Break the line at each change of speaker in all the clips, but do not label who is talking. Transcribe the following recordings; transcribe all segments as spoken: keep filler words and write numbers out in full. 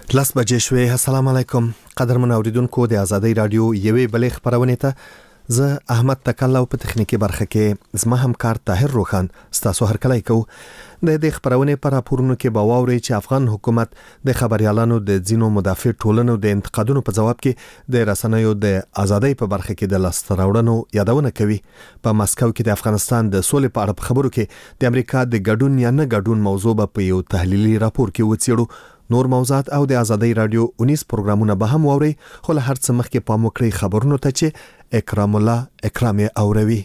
لس بجې شوې. السلام علیکم قدرمن اوریدونکو د آزادۍ رادیو یوې بلې خبرونه ته زه احمد تکل او په تخنیکی برخه کې زما همکار طاهر روخان ستاسو هرکلی کو. د دې خبرونه پر راپورونو کې باوري چې افغان حکومت د خبريالانو د ځینو مدافع ټولنو د انتقادونو په جواب کې د رسنیو د آزادۍ په برخه کې د لاستراوړنو یادونه کوي. په مسکو کې د افغانستان د سولې په اړه خبرو کې د امریکا د ګډون یا نه ګډون موضوع په یو تحلیلي راپور کې وڅېړو. نور موضوعات او د آزادۍ رادیو اونیس پروګرامونه به هم ووري، خو له هر څه مخکې پام وکړئ خبرونو ته چې اکرام الله اکرام اوروي.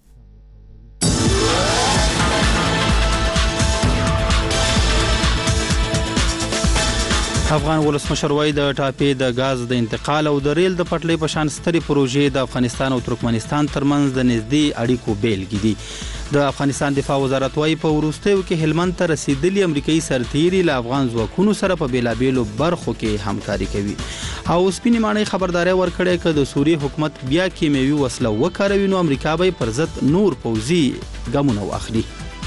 افغان ولسمشر وایي د ټاپې د غاز د انتقال او د ریل د پټلۍ په شان سترې پروژې د افغانستان او ترکمنستان ترمنځ د نږدې اړیکو بیلګې دي. د افغانستان دفاع وزارت وایي په وروستیو کې هلمند ته رسیدلي امریکایي سرتیري له افغان ځواکونو سره په بیلابیلو برخو کې همکاري کوي. او سپینې ماڼۍ خبرداري ورکړې چې د سوریې حکومت بیا کیمیاوي وسله وکاروي نو امریکا به پر ضد نور پوځي ګامونه واخلي.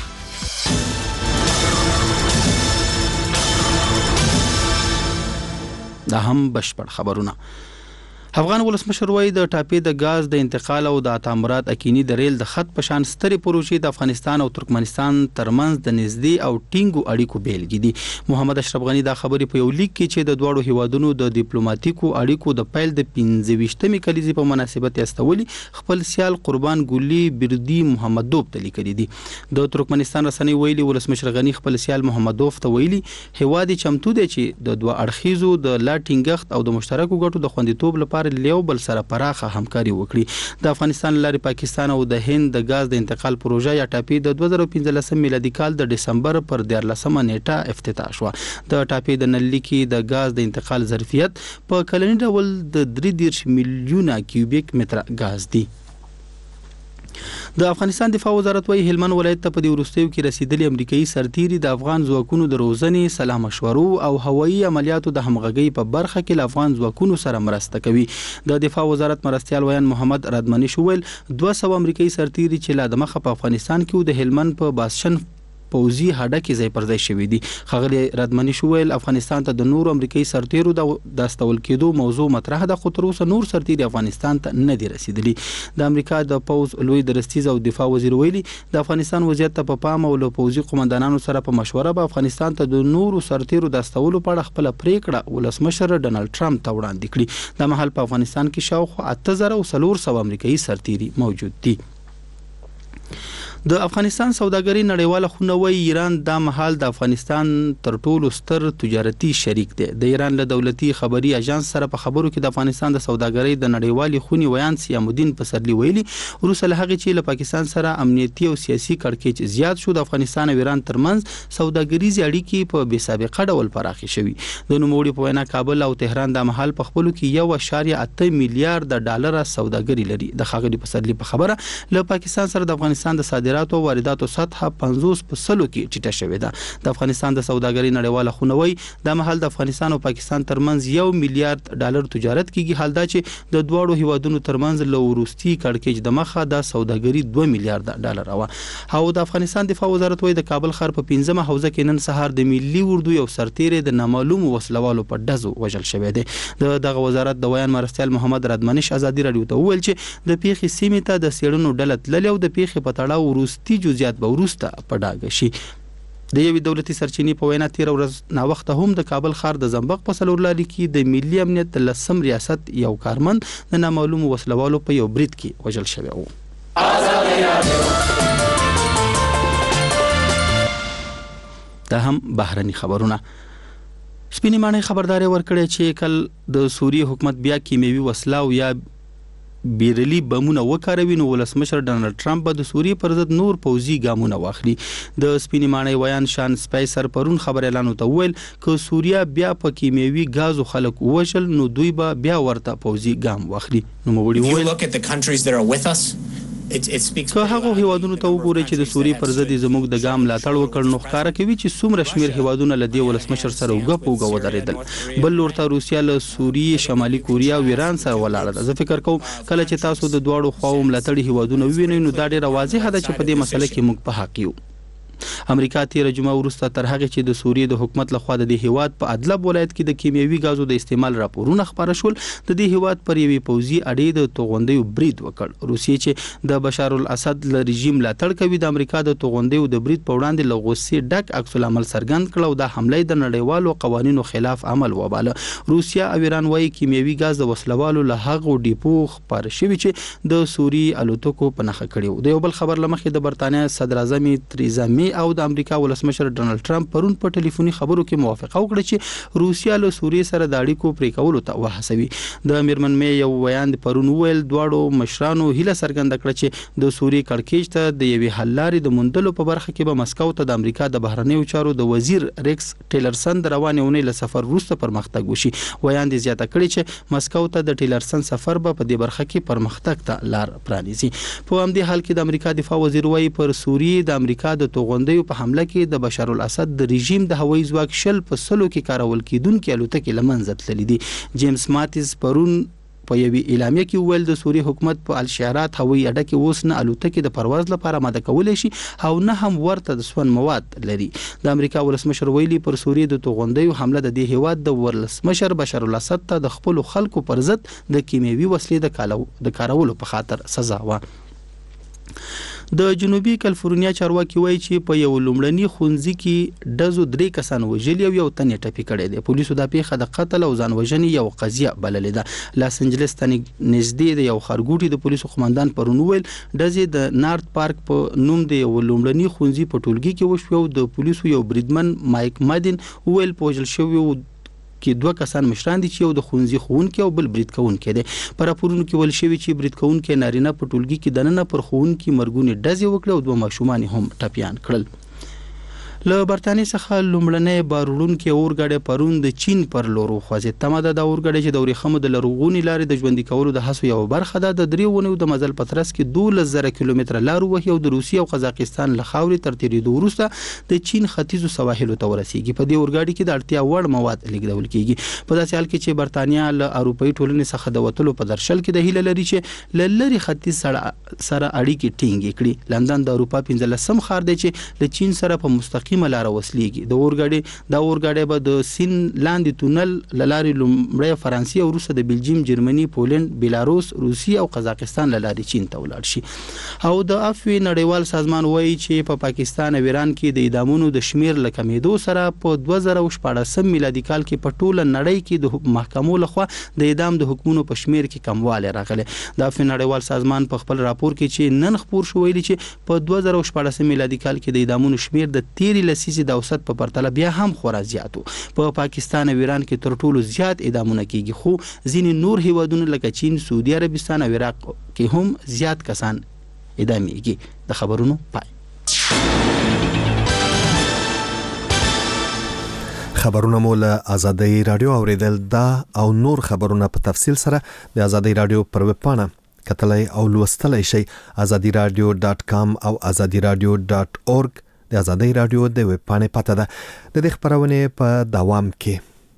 دا هم بشپړ خبرونه. افغان ولسمشر وایي د ټاپې د غاز د انتقال او د اتامرات اکینی د ریل د خط په شان سترې پروژې د افغانستان او ترکمنستان ترمنځ د نږدې او ټینګو اړیکو بیلګې دي. محمد اشرف غنی دا خبرې په یو لیک کې چې د دوړو هیوادونو د ډیپلوماټیکو اړیکو د پیل د پنځه ویشتمې کلیزې په مناسبت استولي خپل سیال قربان ګلی بردی محمدوف ته لیکلي دي. د ترکمنستان رسنۍ ویلي ولسمشر غنی خپل سیال محمدوف ته ویلي هیواد چمتو دی چې د دوه اړخیزو د لا ټینګښت او د مشترکو ګټو د خوندیتوب لپاره لیو بل سره پراخه همکاري وکړي. د افغانستان لارې پاکستان او د هند د غاز د انتقال پروژه یا ټاپې د دوه زره پنځلسم میلادي کال د دسمبر پر دیارلسمه نیټه افتتاح شو. د ټاپې د نل کې د غاز د انتقال ظرفیت په کلنی ډول د درې دېرش میلیونه کیوبیک متره غاز دی. د افغانستان دفاع وزارت وایي هلمند ولایت ته په دې وروستیو کې رسیدلي امریکایي سرتیري د افغان ځواکونو د روزنې، سلا مشورو او هوایي عملیاتو د همغږۍ په برخه کې له افغان ځواکونو سره مرسته کوي. د دفاع وزارت مرستیال ویان محمد رادمنی شویل دوه سوه امریکایي سرتیري چې لا د مخه په افغانستان کې د هلمند په باسشن پوزي هډه کې ځای پر ځای شوی دي. خغلی رادمنی شویل افغانستان ته د نور امریکایي سرتیرو د داستول کېدو موضوع مطرح ده، خو تر اوسه نور سرتیري افغانستان ته نه دي رسیدلي. د امریکا د پوز لوی درستیز او دفاع وزیر ویلي د افغانستان وضعیت ته په پام او له پوزي قومندانانو سره په مشوره به افغانستان ته د نورو سرتیرو داستولو په اړه خپل پریکړه ولسمشر ډونالد ټرمپ ته وړاندې کړي. د مهال په افغانستان کې شاوخوا اته زره او څلور سوه امریکایي سرتیري موجود دي. د افغانستان سوداګري نړیواله خونه وایي ایران دا مهال د افغانستان تر ټولو ستر تجارتي شریک دی. د ایران له دولتي خبري اژانس سره په خبرو کې د افغانستان د سوداګرۍ د نړیوالې خونې ویان سیامالدین پسرلی ویلي وروسته له هغې چې له پاکستان سره امنیتي او سیاسي کړکېچ زیات شو د افغانستان او ایران ترمنځ سوداګریزې اړیکې په بې سابقه ډول پراخې شوي. د نوموړي په وینا کابل او تهران دا مهال په خپلو کې یو اعشاریه اته میلیارډ ډالر سوداګري لري. د ښاغلي پسرلی په خبره له پاکستان سره د افغانستان د صادراتو او وارداتو سطح پنځوس په سلو کې ټیټه شوې ده. د افغانستان د سوداګرۍ نړیواله خونه وایي دا مهال د افغانستان او پاکستان ترمنځ یو میلیارډ ډالر تجارت کیږي، حال دا چې د دواړو هیوادونو ترمنځ له وروستي کړکېچ د مخه د سوداګري دوه میلیارډ ډالر وه. او د افغانستان دفاع وزارت وایي د کابل ښار په پنځمه حوزه کې نن سهار د ملي اردو یو سرتیری د نامعلومو وسلوالو په ډزو وژل شوی دی. د دغه وزارت د ویان مرستیال محمد رادمنش ازادي رادیو ته وویل چې د پیښې سیمې ته د څېړنو ډله تللې او د پیښې په تړاو وروستي جزئیات به وروسته په ډاګه شي. د یوې دولتي سرچینې په وینا تیره ورځ ناوخته هم د کابل ښار د زنبق په څلور لارې کې د ملي امنیت د لسم ریاست یو کارمند د نامعلومو وسلوالو په یو برید کې وژل شوی و. دا هم بهرني خبرونه. سپینې ماڼۍ خبرداري ورکړې چې کل د سوریې حکومت بیا کیمیاوي وسله او یا بیرلی بمونه وکاروي نو ولسمشر ډونالد ټرمپ به د سوریې پر ضد نور پوځي ګامونه واخلي. د سپینې ماڼۍ ویان شان سپایسر پرون خبر اعلان ته وویل که سوریا بیا په کیمیاوي غازو خلک ووژل نو دوی به بیا ورته پوځي ګام واخلي. نو موږ ویل که هغه هیوادونو ته وګورئ چې د سوریې پر ضد زموږ د ګام ملاتړ وکړ نو ښکاره کوي چې څومره شمیر هیوادونه له دې ولسمشر سره اوږه په اوږه ودرېدل. بل لور ته روسیا له سوریې، شمالي کوریا او ایران سره ولاړه ده. زه فکر کوم کله چې تاسو د دواړو خواو ملاتړي هیوادونه ووینئ نو دا ډېره واضحه ده چې په دې مسله کې موږ په حق یو. امریکا تیر جمعه وروسته تر هغه چې د سوریې د حکومت لخوا د هیواد په ادلب ولایت کې د کیمیاوي غازو د استعمال راپورونه خبره شول د دې هیواد پر یوې پوځي اډې د توغندیو برید وکړ. روسیې چې د بشار الاسد له رژیم ملاتړ کوي د امریکا د توغندیو د برید په وړاندې له غوسې ډک عکس العمل څرګند کړ او د حمله د نړیوالو قوانینو خلاف عمل وباله. روسیا او ایران وايي کیمیاوي غاز د وسلوالو له هغو ډیپو خبر شوی چې د سوري الوتکو په نخښه کړیو. د یو بل خبر لمخې د برتانیا صدر اعظم تریزا می او د امریکا ولسمشر ډونالد ټرمپ پرون په ټلیفوني خبرو کې موافقه وکړه چې روسیا له سوریې سره د اړیکو پرې کولو ته وهڅوي. د میرمن می یو بیان پرون ویل دواړو مشرانو هیله څرګنده کړه چې د سوریې کړکېچ ته د یوې حل لارې د موندلو په برخه کې به مسکو ته د امریکا د بهرنیو چارو د وزیر ریکس ټیلرسن د روانې اونۍ له سفر وروسته پرمختګ وشي. ویان دې زیاته کړې چې مسکو ته د ټیلرسن سفر به په دې برخه کې پرمختګ ته لار پرانیزي. په همدې حال کې د امریکا دفاع وزیر وايي پر سوریې د امریکا د توغندیو په حمله کې د بشار الاسد د رژیم د هوایي ځواک شل په سلو کې کارول کیدونکې الوتکې له منځه تللې دي. جیمز ماتیز پرون په یوې اعلامیه کې ویل د سوریې حکومت په الشعرات هوایي اډه کې اوس نه الوتکې د پرواز لپاره آماده کولی شي او نه هم ورته د سون مواد لري. د امریکا ولسمشر ویلي پر سوریې د توغندیو حمله د دې هیواد د ولسمشر بشار الاسد ته د خپل خلکو پر ضد د کیمیاوي وسلې د کارولو په خاطر سزا و. د جنوبي کالیفورنیا چارواکي وایي چې په یو لومړني خونځي کې ډزو درې کسان وژلي او یو تن یې ټپي کړی دی. پولیسو دا پیښه د قتل او ځان وژنې یو قضیه بللې ده. لاس انجلس ته نږدې د یو ښارګوټي د پولیسو قومندان پرون ویل ډزې د نارت پارک په نوم د یو لومړني خونځي په ټولګي کې وشوه او د پولیسو یو بریدمن مایک مادین ویل پوجل شوی کې دوه کسان مشران دي چې یو د خونځي خوونکي او بل برید کوونکی دی. پر راپورونو کې ویل شوی چې برید کوونکی نارینه په ټولګي کې دننه پر خوونکي مرګونې ډزې وکړې او دوه ماشومان هم ټپیان کړل. له برتانیې څخه لومړنۍ بارولونکې اورګاډی پرون د چین پر لور وخوځېد. تمه ده د اورګاډي چې د ورېښمو د لرغونې لارې د ژوندي کولو د هڅو یوه برخه ده د درې اونیو د مزل په ترڅ کې دولس زره کیلومتره لار ووهي او د روسیې او قزاقستان له خاورې تر تېرېدو وروسته د چین ختیځو سواحلو ته ورسیږي. په دې اورګاډي کې د اړتیا وړ مواد لیږدول کیږي. په داسې حال کې چې برتانیا له اروپایي ټولنې څخه د وتلو په درشل کې د هیله لري چې له لرې ختیځ سره اړیکې ټینګې کړي. لندن د اروپا پنځلسم ښار دی چې له چین سره په مستقیمه لار وصلي د اورګاډي د اورګاډي به د سین لاندې تونل لارې لومړی فرانسې او وروسته د بلجیم، جرمني، پولند، بیلاروس، روسیې او قزاقستان لارې چین ته ولاړ شي. او د عفوي نړیوال سازمان وایي چې په پا پاکستان او ایران کې د اعدامونو د شمیر له کمیدو سره په دوه زره شپاړسم میلادي کال کې په ټوله نړۍ کې د محکمو لخوا د اعدام د حکمونو په شمیر کې کموالی راغلی. د عفوي نړیوال سازمان په خپل راپور کې چې نن خپور شو ویلي چې په دوه زره شپاړسم میلادي کال کې د اعدامونو شمیر د تیرې لسیزې د اوسط په پرتله بیا هم خورا زیاتو. په پا پاکستان او ایران کې تر ټولو زیات اعدامونه کیږي، خو ځینې نور هیوادونه لکه چین، سعودي عربستان او عراق کې هم زیات کسان اعدامیږي. د خبرونو پای.
خبرونه مو له آزادۍ رادیو اوریدل دا او نور خبرونه په تفصیل سره د آزادۍ رادیو پر ویب پاڼه کتلای او لوستلای شئ azadi radio dot com او azadi radio dot org. د آزادۍ رادیو د ویب پاڼې پته ده. د دې خبرونې په دوام کې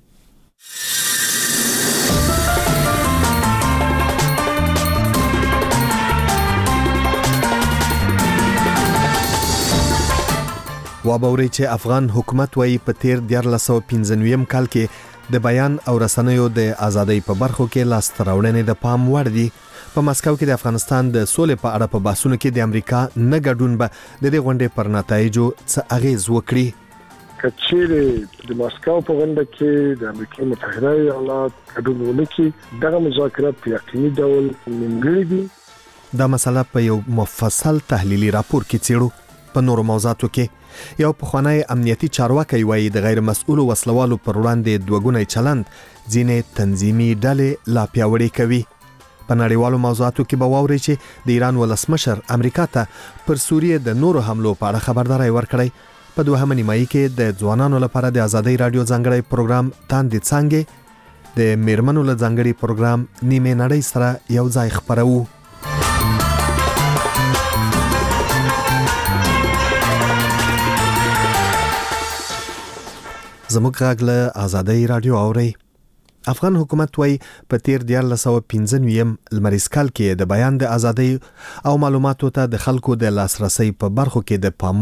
وابوري چې افغان حکومت وايي په تیر دیارلس سوه پنځه نوي کال کې د بیان او رسنیو د آزادۍ په برخو کې لاسته راوړنې د پام وړ دي. په مسکو کې د افغانستان د سولې په اړه په بحثونو کې د امریکا نه ګډون به د دې غونډې پر نتایجو څه اغیز وکړي.
کچېره د مسکو په غونډه کې د امریکا متحده ایالات ګډون ونکړي دغه مذاکرات په یقیني ډول نیمګړي دي.
دا مسله په یو مفصل تحلیلي راپور کې څېړو. په نورو موضوعاتو کې یو پخوانی امنیتي چارواکي وایي د غیر مسؤلو وسلوالو پر وړاندې دوګونی چلند ځینې تنظیمي ډلې لا پیاوړې کوي. په نړیوالو موضوعاتو کې به واورئ چې د ایران ولسمشر امریکا ته پر سوریې د نورو حملو په اړه خبرداري ورکړی. په دوهمه نیمایي کې د ځوانانو لپاره د آزادۍ رادیو ځانګړی پروګرام تاندې څانګې د میرمنو له ځانګړي پروګرام نیمه نړۍ سره یو ځای خپرو. زموږ غږ له آزادۍ رادیو اورئ. افغان حکومت وايي په تیر دیارلس سوه پنځه نوي لمریز کال کې د بیان د آزادۍ او معلوماتو ته د خلکو د لاسرسي په برخو کې د پام وړ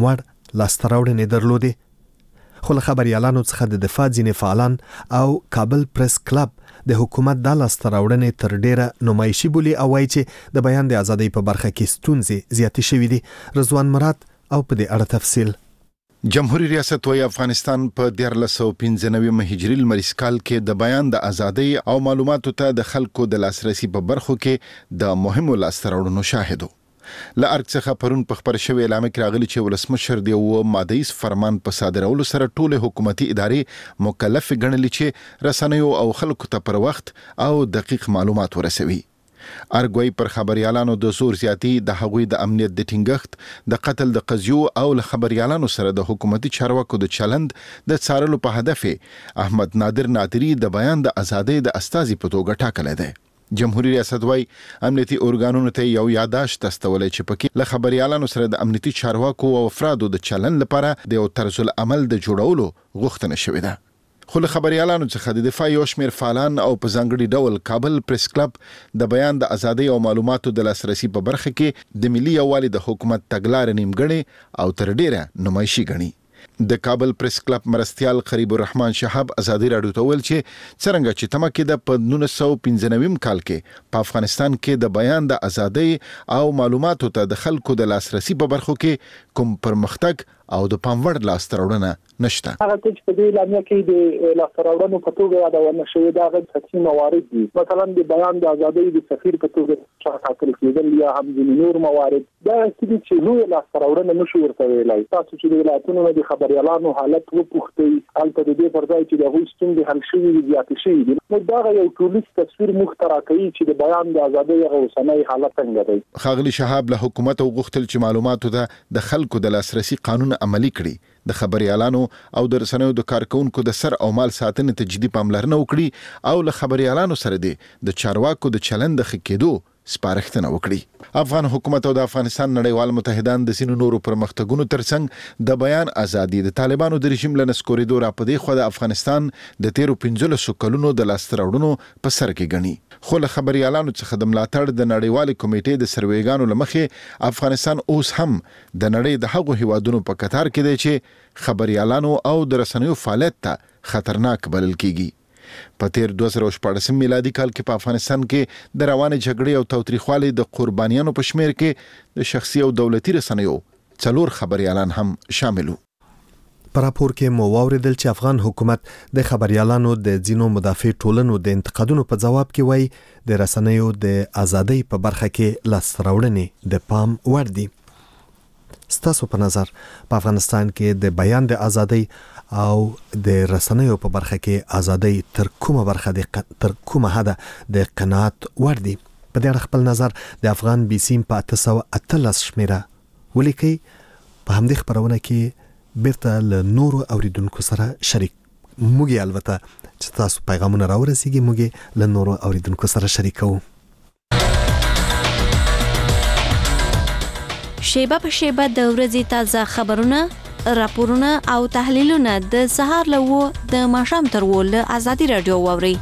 لاسته راوړنې درلودې. خو له خبريالانو څخه د دفاع ځینې فعالان او کابل پریس کلب د حکومت د لاسته راوړنې تر ډیره نمایشي بولي او وایي چې د بیان د ازادۍ په برخه کې ستونزې زیاتې شوې دي. رضوان مراد او په دې اړه تفصیل.
جمهوریت ریاست وی افغانستان په دیارلس سوه پنځه نوي هجري لمریز کال کې د بیان د ازادۍ او معلوماتو ته د خلکو د لاسرسي په برخو کې د مهمو لاسته راوړنو شاهد و. له ارګ څخه پرون په خبر شوی اعلان کې راغلی چې ولسمشر د یو مادهیز فرمان په صادرولو سره ټول حکومتي ادارې مکلف ګڼلې چې رسنیو او خلکو ته پر وخت او دقیق معلومات ورسوي. ارګوي پر خبريالانو د زور زیاتی د هغوی د امنیت د ټینګښت د قتل د قضیو او له خبريالانو سره د حکومتي چارواکو د چلند د څارلو په هدف احمد نادر نادری د بیان د ازادۍ د استازي په توګه ټاکل دی. جمهوریت ریاست وايي امنیتي اورګانونو ته یو یاداشت استولې چې پکې له خبريالانو سره د امنیتي چارواکو او افرادو د چلند لپاره د یو طرز العمل د جوړولو غوښتنه شوې ده. خو له خبريالانو څخه د دفاع یو شمېر فعالان او په ځانګړي ډول کابل پریس کلب د بیان د ازادۍ او معلوماتو د لاسرسي په برخه کې د ملي یووالي د حکومت تګلارې نیمګړې او تر ډیره نمایشي ګڼي. د کابل پریس کلب مرستیال قریب الرحمن شهاب ازادي راډیو ته ویل چې څنګه چې تمه کې د په نولس سوه پنځه نوي کال کې په افغانستان کې د بیان د ازادۍ او معلوماتو ته د خلکو د لاسرسي په برخو کې کوم پرمختګ او د پاموړ لاسته راوړنه نشته.
هغه چې په دې اعلامیه کې د لاسته راوړنو په توګه یادونه شوې ده هغه څه موارد دي. مثلا د بیان د ازادۍ د سفیر په توګه ټاکل کېدل یا هم د نور موارد دا چې لوی لاسته راوړنه نشو ورته ویلای. تاسو چې د ولایتونو د خبريالانو حالت وپوښتئ البته د دې پر ځای چې د هغوی ستونزې حل شوي زیاتې شوي دي نو دا یو ټولیز تصویر مخترع کوي چې د بیان د ازادۍ هغه اوسنی حالت څنګه دی.
ښاغلي شهاب له حکومت غوښتل چې معلوماتو ته د خلکو د لاسرسي قانون عملي کړي. د خبريالانو او د رسنیو د کارکونکو د سر او مال ساتنې ته جدي پاملرنه وکړي او له خبريالانو سره دي د چارواکو د چلند ښه کېدو سپارښتنه وکړي. افغان حکومت او د افغانستان نړیوال متحدان د سینو نورو پرمختګونو ترڅنګ د بیان ازادي د طالبانو د رژیم له نسکورېدو را پدې خو د افغانستان د تیرو پنځلسو کلونو د لاسته راوړنو په سر کې ګڼي. خو له خبريالانو څخه د ملاتړ د نړیوال کمیټې د سروېګانو لمخې افغانستان اوس هم د نړۍ د هغو هیوادونو په کتار کې دی چې خبريالانو او د رسنیو فعالیت ته خطرناک بلل کیږي. په تیر دوه زره شپږ میلادي کال کې په افغانستان کې د روانې جګړې او تاوتریخوالي د قربانیانو په شمیر کې د شخصي او دولتي رسنیو څلور خبريالان هم شامل وو.
په راپور کې مو واوریدل چې افغان حکومت د خبريالانو د ځینو مدافع ټولنو د انتقادونو په جواب کې وایي د رسنیو د ازادۍ په برخه کې لاسته راوړنې د پام وړ دي. ستاسو په نظر په افغانستان کې د بیان د ازادۍ او د رسنیو په برخه کې ازادۍ تر کومه برخه د تر کومه حد د قناعت وړ دي؟ په دې اړه خپل نظر د افغان بي سیم په اته سوه اتلس شمیره ولیکئ. په همدې خبرونه کې بیرته له نورو اوریدونکو سره شریک موږ البته چې تاسو پیغامونه راورسیږي موږ له نورو اوریدونکو سره شریکو.
شیبه په شیبه د ورځې تازه خبرونه، راپورونه او تحلیلونه د سهار له و د ماښام تر و له ازادي راډیو واورئ.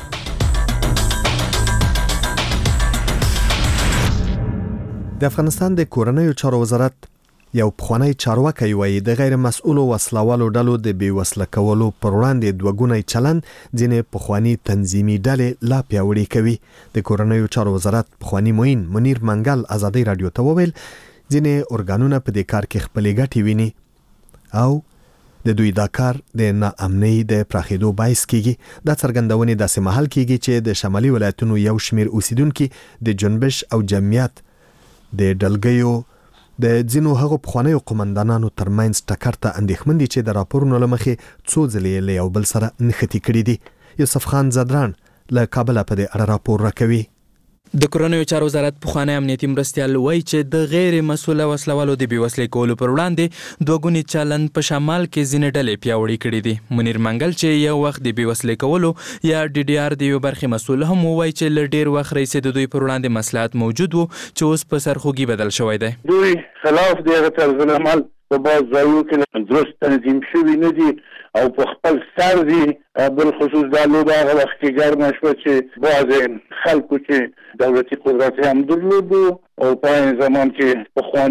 د افغانستان د کورنیو چارو وزارت یو پخوانی چارواکي وایي د غیر مسؤلو وسلوالو ډلو د بې وسله کولو پر وړاندې دوګونی چلند ځینې پخوانی تنظیمي ډلې لا پیاوړې کوي. د کورنیو چارو وزارت پخوانی معین منیر منګل ازادي راډیو ته وویل ځینې اورګانونه په دې کار کې خپلې ګټې ویني او د دوی دا کار د ناامنۍ د پراخېدو باعث کیږي. دا څرګندونې داسې مهال کیږي چې د شمالي ولایتونو یو شمیر اوسیدونکي د جنبش او جمعیت د ډلګیو د ځینو هغو پخوانیو قومندانانو ترمنځ ټکر ته اندېښمن دي چې د راپورونو له مخې څو ځلې له یو بل سره نښتې کړي دي. یوسف خان زدران له کابله په دې اړه راپور راکوي.
د کورنیو چارو وزارت پخوانی امنیتي مرستیال وایي چې د غیر مسؤله وسلوالو د بې وسلې کولو پر وړاندې دوګونی چلند په شمال کې ځینې ډلې پیاوړې کړي دي. منیر منګل چې یو وخت د بې وسلې کولو یا ډي ډي آر د یو برخې مسؤل هم وایي چې له ډیر وخت راهیسې د دوی پر وړاندې مصلحت موجود وو چې اوس په سرخوږي بدل شوی دی.
دوی خلاف دغه طرز العمل په بعض ځایونو کې درست تنظیم شوي نه دي او په خپل سر دي. بالخصوص دا لوبه هغه وخت کې ګرمه شوه چې بعضې خلکو چې دولتي قدرت هم درلودو او په این زمان کې پخواني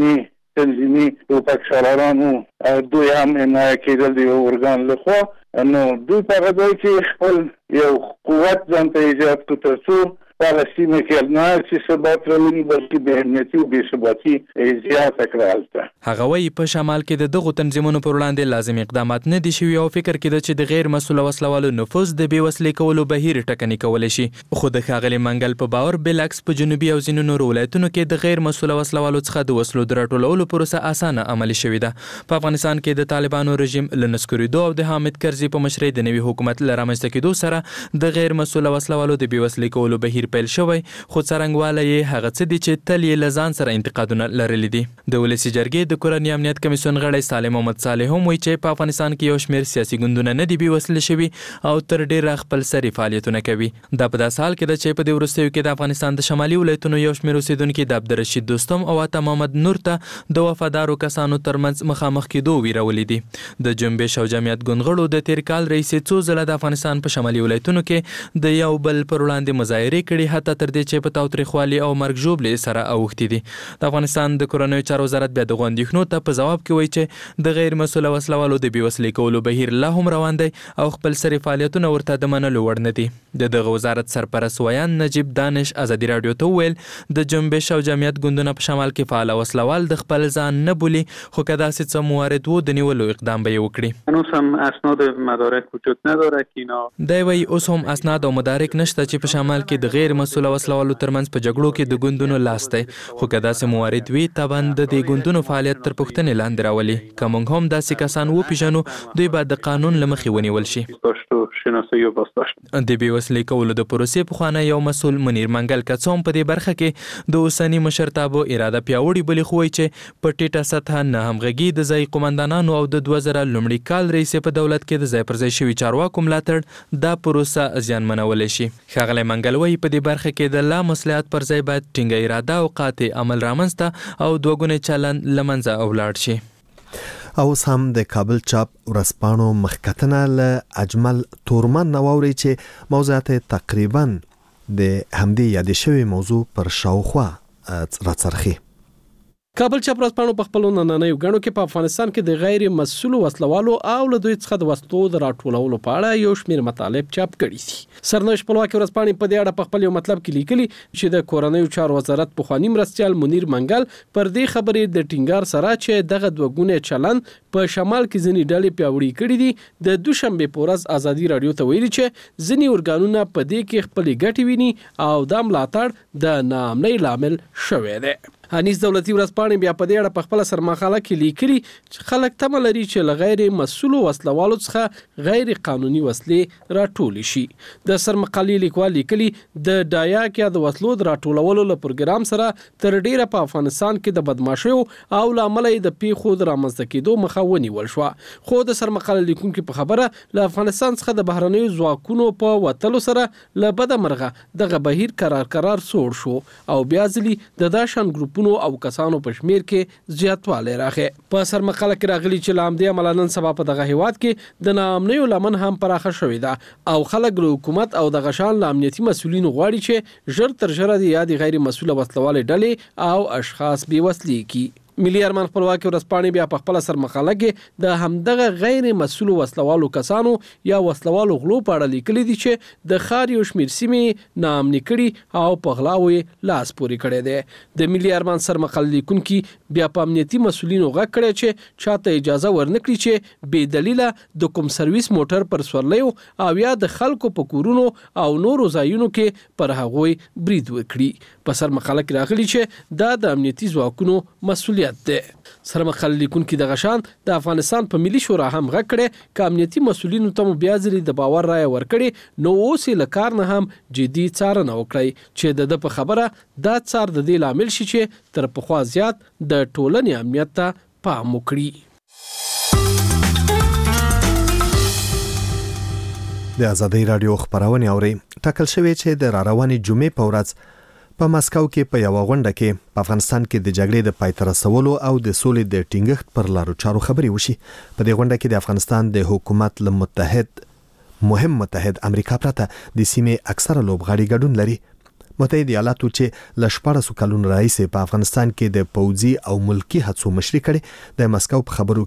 تنظیمي ټوپکچالانو دوی هم عنایه کېدل د یو ارګان لخوا نو دوی په هغه ځای کې خپل یو قوت ځان ته ایجاد کړ تر څو هغه سیمه کې نه چې ثبات راولي بلکې بې امنیتي او بې ثباتي زیاته کړه هلته.
هغه وایي په شمال کې د دغو تنظیمونو پر وړاندې لازم اقدامات نه دي شوي او فکر کېده چې د غیر مسؤله وسلوالو نفوذ د بې وسلې کولو بهیر ټکنی کولی شي. خو د ښاغلي منګل په باور بالعکس په جنوبي او ځینو نورو ولایتونو کې د غیر مسؤله وسلوالو څخه د وسلو د راټولولو پروسه اسانه عملي شوې ده. په افغانستان کې د طالبانو رژیم له نسکورېدو او د حامد کرزي په مشرۍ د نوي حکومت له رامنځته کېدو سره د غیر مسؤله وسلوالو د بې وسلې کولو بهیر پیل شوی، خو څرنګوالی یې هغه څه دي چې تل یې له ځان سره انتقادونه لرلي دي. د ولسي جرګې د کورني امنیت کمیسیون غړی سالم محمد صالح هم وایي چې په افغانستان کې یو شمېر سیاسي ګوندونه نه دي بې وسلې شوي او تر ډېره خپلسري فعالیتونه کوي. دا په داسې حال کې ده چې په دې وروستیو کې د افغانستان د شمالي ولایتونو یو شمېر اوسېدونکي د عبدالرشید دوستم او عطا محمد نور ته د وفادارو کسانو ترمنځ مخامخ کېدو ویرولي دي. د جنبش او جمعیت ګوند غړو د تېر کال رئیسې څو ځله د افغانستان په شمالي ولایتونو کې د یو بل پر وړاندې مظاهرې کړي، حتی تر دې چې په تاوتریخوالي او مرګ ژوبلې سره اوښتي دي. د افغانستان د کورنیو چارو وزارت بیا دغو اندېښنو ته په ځواب کې وایي چې د غیر مسؤله وسلوالو د بې وسلې کولو بهیر لا هم روان دی او خپلسري فعالیتونه ورته د منلو وړ نه دي. د دغه وزارت سرپرست ویان نجیب دانش ازادي راډیو ته وویل د جنبش او جمعیت ګوندونه په شمال کې فعال وسلوال د خپل ځان نه بولي، خو که داسې څه موارد و د نیولو اقدام به یې وکړي.
هنوز هم اسناد مدارک وجود نداره که اینا
دی وایي اوس هم اسناد او مدارک نشته چې په شمال کې د غیر مسؤله وسلوالو ترمنځ په جګړو کې د ګوندونو لاس دی، خو که داسې موارد وي طبعا د دې ګوندونو فعالیت تر پوښتنې لاندې راولي. که موږ هم داسې کسان وپېژنو دوی به د قانون له مخې ونیول شي. د بې وسلې کولو د پروسې پخوانی یو مسؤل منیر منګل که څه هم په دې برخه کې د اوسني مشرتابو اراده پیاوړې بولي، خو وایي چې په ټیټه سطحه نه همغږي د ځایي قومندانانو او د دوه زره لومړي کال رئیسې په دولت کې د ځای پر ځای شوي چارواکو ملاتړ دا پروسه زیانمنولی شي. ښاغلی منګل وایي په دې برخه کې د لا مصلحت پر ځای باید ټینګه اراده او قاطع عمل رامنځته او دوه چلند له منځه ولاړ شي.
او اوس هم د کابل چاپ ورځپاڼو مخکتنه له اجمل تورمن نواوري چې موضوعات تقریبا د همدې یادې شوی موضوع پر شاوخوا راڅرخي.
کابل چاپ ورځپاڼو په خپلو نننیو غاڼو کې په افغانستان کې د غیر مسؤلو وسلوالو او له دوی څخه د وسلو د راټولولو په اړه یو شمېر مطالب چاپ کړي دي. سرنوشت خپلواکي ورځپاڼې په دې اړه په خپل یو مطلب کې لیکلي چې د کورنیو چارو وزارت پخوانی مرستیال منیر منګل پر دې خبرې د ټینګار سره چې دغه دوه ګونی چلند په شمال کې ځینې ډلې پیاوړي کړي دي، د دوشنبه په ورځ ازادي راډیو ته ویلي چې ځینې ارګانونه په دې کې خپلې ګټې ویني او دا ملاتړ د ناامنۍ لامل شوی دی. انیس دولتي ورځپاڼې بیا په دې اړه په خپل سرمقاله کې لیکلي چې خلک تمه لري چې له غیر مسؤلو وسلوالو څخه غیر قانوني وسلې راټولې شي. د سرمقالې لیکوال لیکلي د ډایاک یا د وسلو د راټولولو له پروګرام سره تر ډیره په افغانستان کې د بدمعشیو او له امله د پیښو د رامنځته کېدو مخه ونیول شوه. خو د سرمقالې لیکونکي په خبره له افغانستان څخه د بهرنیو ځواکونو په وتلو سره له بده مرغه دغه بهیر قرار قرار سوړ شو او بیا ځلي د داشن ګروپ او کسانو په شمیر کې زیاتوالی راغی. په سرمقاله کې راغلي چې له همدې امله نن سبا په دغه هیواد کې د ناامنیو لمن هم پراخه شوې ده او خلک له حکومت او دغه شان له امنیتي مسؤلینو غواړي چې ژر تر ژره د یادې غیر مسؤله وسلوالې ډلې او اشخاص بې وسلې کړي. ملي ارمان خپلواکي ورځپاڼې بیا په خپل سرمقاله کې د همدغه غیر مسؤلو وسلوالو کسانو یا وسلوالو غلو په اړه لیکلي دي چې د ښار یو شمېر سیمې ناامني کړي او په غلاو یې لاس پورې کړی دی. د ملي ارمان سرمقاله لیکونکي بیا په امنیتي مسؤلینو غږ کړی چې چاته اجازه ورنکړي چې بې دلیله د کوم سرویس موټر پر سورلیو او یا د خلکو په کورونو او نورو ځایونو کې پر هغوی برید وکړي. په سرمقاله کې راغلي چې دا د امنیتي ځواکونو مسؤلیت ده. سرمقاله لیکونکي دغه شان د افغانستان په ملي شورا هم غږ کړی که امنیتي مسؤلینو ته مو بیا ځلې د باور رایه ورکړې نو اوس یې له کار نه هم جدي څارنه وکړئ چې د ده په خبره دا څار د دې لامل شي چې تر پخوا زیات د ټولنې امنیت ته پام وکړي.
د ازادي راډیو خبرونه اوري ټاکل شوی چې د راروانې جمعې په ورځ په مسکو کې په یو غونډه کې په افغانستان کې د جګړې د پای ته رسولو او د سولې د ټینګښت پر لارو چارو خبرې وشي. په دې غونډه کې د افغانستان د حکومت له متحد مهم متحد امریکا پرته د سیمې اکثره لوبغاړي ګډون لري. متحده ایالاتو چې ل شپږ کلونو راهیسې په افغانستان کې د پوځي او ملکی هڅو مشري کړي د مسکو په خبرو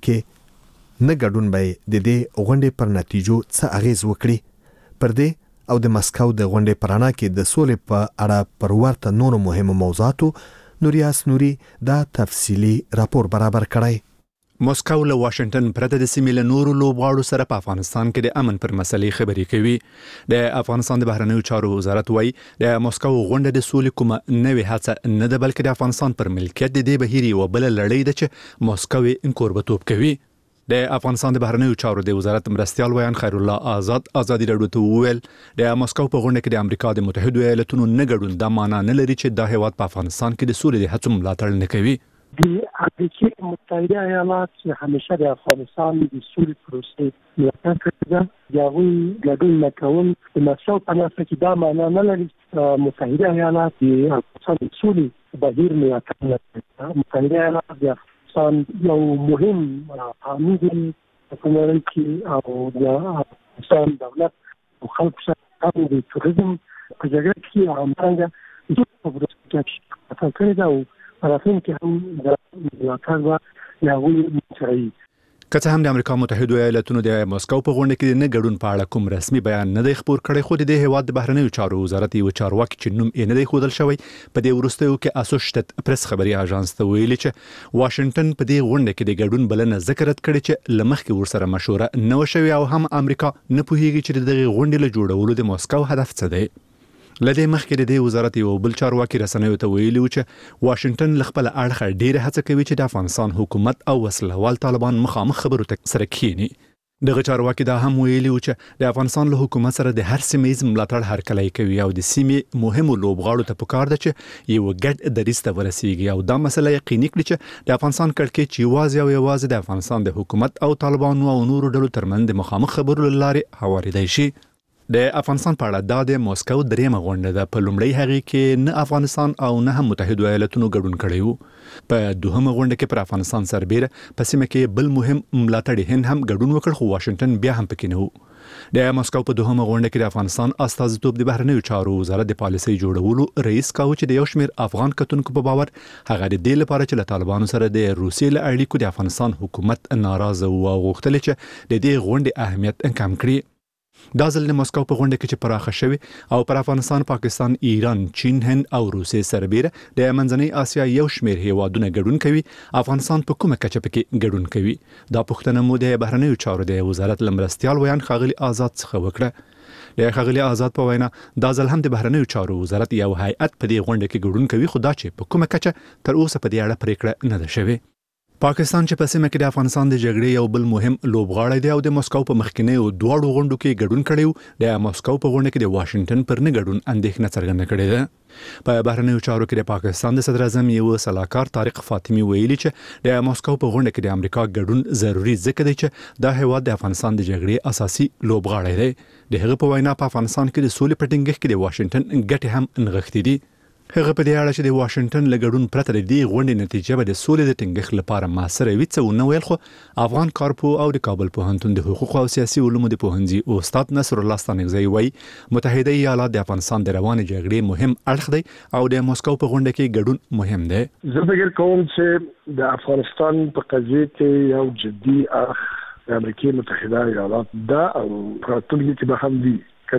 کې نه ګډون به د دې غونډې پر نتیجو څه اغیز وکړي پر دې او د مسکو د غونډې پرانا کې د سولې په اړه پر ورته نورو مهمو موضوعاتو نوریاس نوري دا تفصیلی راپور برابر کړی.
مسکو له واشنگټن پرته د سیمې له نورو لوبغاړو سره په افغانستان کې د امن پر مسلې خبرې کوي. د افغانستان د بهرنیو چارو وزارت وایي د مسکو غونډه د سولې کومه نوې هڅه نه ده بلکې د افغانستان پر ملکیت د دې بهیر یوه بله لړۍ ده چې مسکو یې کوربتوب کوي. د افغانستان د بهرنیو چارو د وزارت مرستیال ویان خیر الله آزاد ازادي راډیو ته وویل د مسکو په غونډه کې د امریکا د متحده ایالاتونو نه ګډون دا معنا نه لري چې دا هیواد په افغانستان کې د سولې د هڅو ملاتړ نه کوي.
د امریکا متحده ایالات چې همیشه د افغانستان د سولې پروسې ملاتړ کړې ده د هغوی ګډون نه کول د مسکو په ناسته کې دا معنا نه لري متحده ایالات د افغانستان د سولې بهیر ملاتړ نه کوي. متحده ایالات د افغانستان یو مهم عامل دی په نړۍ کې او د افغانستان دولت او خلکو سره هم د توریزم په جګړه کې همدارنګه د په پروسه کې کړې ده او راتلون کې هم د ملاتړ و یا وی مشرعي.
که څه هم د امریکا متحده ایالاتونو د مسکو په غونډه کې نه ګډون په اړه کوم رسمي بیان نه دی خپور کړی خو د دې هیواد د بهرنیو چارو وزارت یو چارواکي چې نوم یې نه دی ښودل شوی په دې وروستیو کې اسوشیټډ پریس خبري اژانس ته ویلي چې واشنگټن په دې غونډه کې د ګډون بلنه ذکر کړې چې لمخکې ورسره مشوره نه وشوي او هم امریکا نه پوهیږي چې د غونډې له جوړولو د مسکو هدف څه دی. لدې مخکې د دې وزارت یو بل چارواکي رسنیو ته ویلي و چې واشنگټن له خپل اړخه ډیره هڅه کوي چې د افغانستان حکومت او وسلوال طالبان مخامخ خبرو ته سره کینی. دغه چارواکي دا هم ویلي و چې د افغانستان له حکومت سره د هر سیمه ملاتړ هرکلی کوي او د سیمې مهمو لوبغاړو ته پکار ده چې یو ګډ دریځ ته ورسیږي او دا مسله یقیني کړي چې د افغانستان کړکېچ یوازې او یوازې د افغانستان د حکومت او طالبانو او نورو ډلو ترمنځ د مخامخ خبرو لارې هواریدای شي. د افغانستان په اړه دا د مسکو دریمه غونډه ده. په لومړۍ هغې کې نه افغانستان او نه هم متحده ایالاتونو ګډون کړی و. په دوهمه غونډه کې پر افغانستان سربیره په سیمه کې بل مهم ملاتړي هند هم ګډون وکړ خو واشنگټن بیا هم پکې نه و. د مسکو په دوهمه غونډه کې د افغانستان استازیتوب د بهرنیو چارو وزارت د پالیسۍ جوړولو رئیس کاوه چې د یو شمېر افغان کتونکو په باور هغه د دې لپاره چې له طالبانو سره د روسیې له اړیکو د افغانستان حکومت ناراضه و او غوښتل چې د دې غونډې اهمیت کم کړي. دا ځل د مسکو په غونډه کې چې پراخه شوی او پر افغانستان، پاکستان، ایران، چین، هند او روسیې سربیره د منځنۍ اسیا یو شمېر هیوادونه ګډون کوي. افغانستان په کومه کچه پکې ګډون کوي؟ دا پوښتنه مو د بهرنیو چارو د وزارت لمرستیال ویان ښاغلي آزاد څخه وکړه. د ښاغلي آزاد په وینا دا ځل هم د بهرنیو چارو وزارت یو هیئت په دې غونډه کې ګډون کوي خو دا چې په کومه کچه تر اوسه په دې اړه پریکړه نه ده شوې. پاکستان چې په سیمه کې د افغانستان د جګړې یو بل مهم لوبغاړی دی او د مسکو په مخکینیو دواړو غونډو کې ګډون کړی و، د مسکو په غونډه کې د واشنگټن پر نه ګډون اندېښنه څرګنده کړې ده. په بهرنیو چارو کې د پاکستان د صدر اعظم یو سلاکار طارق فاطمی ویلي چې د مسکو په غونډه کې د امریکا ګډون ضروری ځکه دی چې دا هیواد د افغانستان د جګړې اساسي لوبغاړی دی. د هغه په وینا په افغانستان کې د سولې په ټینګښت کې د واشنگټن ګټې هم نغښتې دي. هغه په دې اړه چې د واشنگټن له ګډون پرته د دې غونډې نتیجه به د سولې د ټینګښت لپاره موثره وي څه ونه ویل، خو افغان کارپو او د کابل پوهنتون د حقوقو او سیاسي علومو د پوهنځي استاد نصر الله ستانکزی وایي متحده ایالات د افغانستان د روانې جګړې مهم اړخ دی او د مسکو په غونډه کې ګډون مهم دی.
زه فکر کوم چې د افغانستان په قضیه کې یو جدي اړخ د امریکا متحده ایالات دا او راتلونکي کې به هم وي.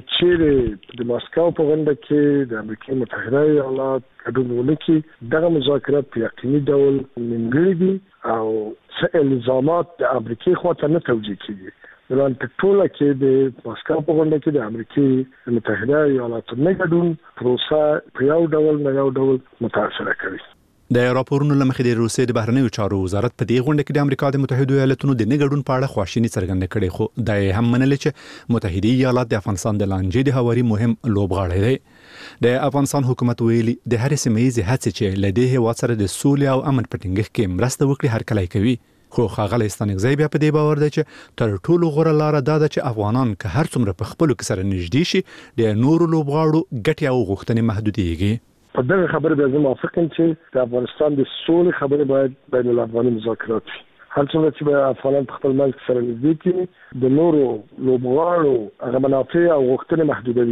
کچېرې د مسکو په غونډه کې د امریکا متحده ایالات ګډون ونه کړي، دغه مذاکرات په یقیني ډول نیمګړي دي او څه الزامات د امریکا خواته نه توجیه کېږي. بلان په ټوله کې د مسکو په غونډه کې د امریکا متحده ایالاتو نه ګډون پروسه په یو ډول نه یو ډول متاثره کوي.
د راپورونو لمخې د روسیې د بهرنیو چارو وزارت په دې غونډه کې د امریکا د متحده ایالاتونو د نه ګډون په اړه خواشیني څرګنده کړې، خو دا یې هم منلې چې متحده ایالات د افغانستان د لانجې د هواري مهم لوبغاړی دی. د افغانستان حکومت ویلي د هرې سیمه ییزې هڅې چې له دې هېواد سره د سولې او امن په ټینګښت کې مرسته وکړي هرکلی کوي، خو ښاغلی ستانکزی بیا په دې باور دی چې تر ټولو غوره لاره دا ده چې افغانان که هر څومره په خپلو کې سره نږدې شي د نورو لوبغاړو ګټې او غوښتنې محدودېږي.
په دغه خبره به زه موافق یم چې د افغانستان د سولې خبرې باید بین الافغاني مذاکرات وي. هر څومره چې به افغانان په خپل منځ سره نږدې کړي د نورو لوبغاړو هغه منافع او غوښتنې محدودوي.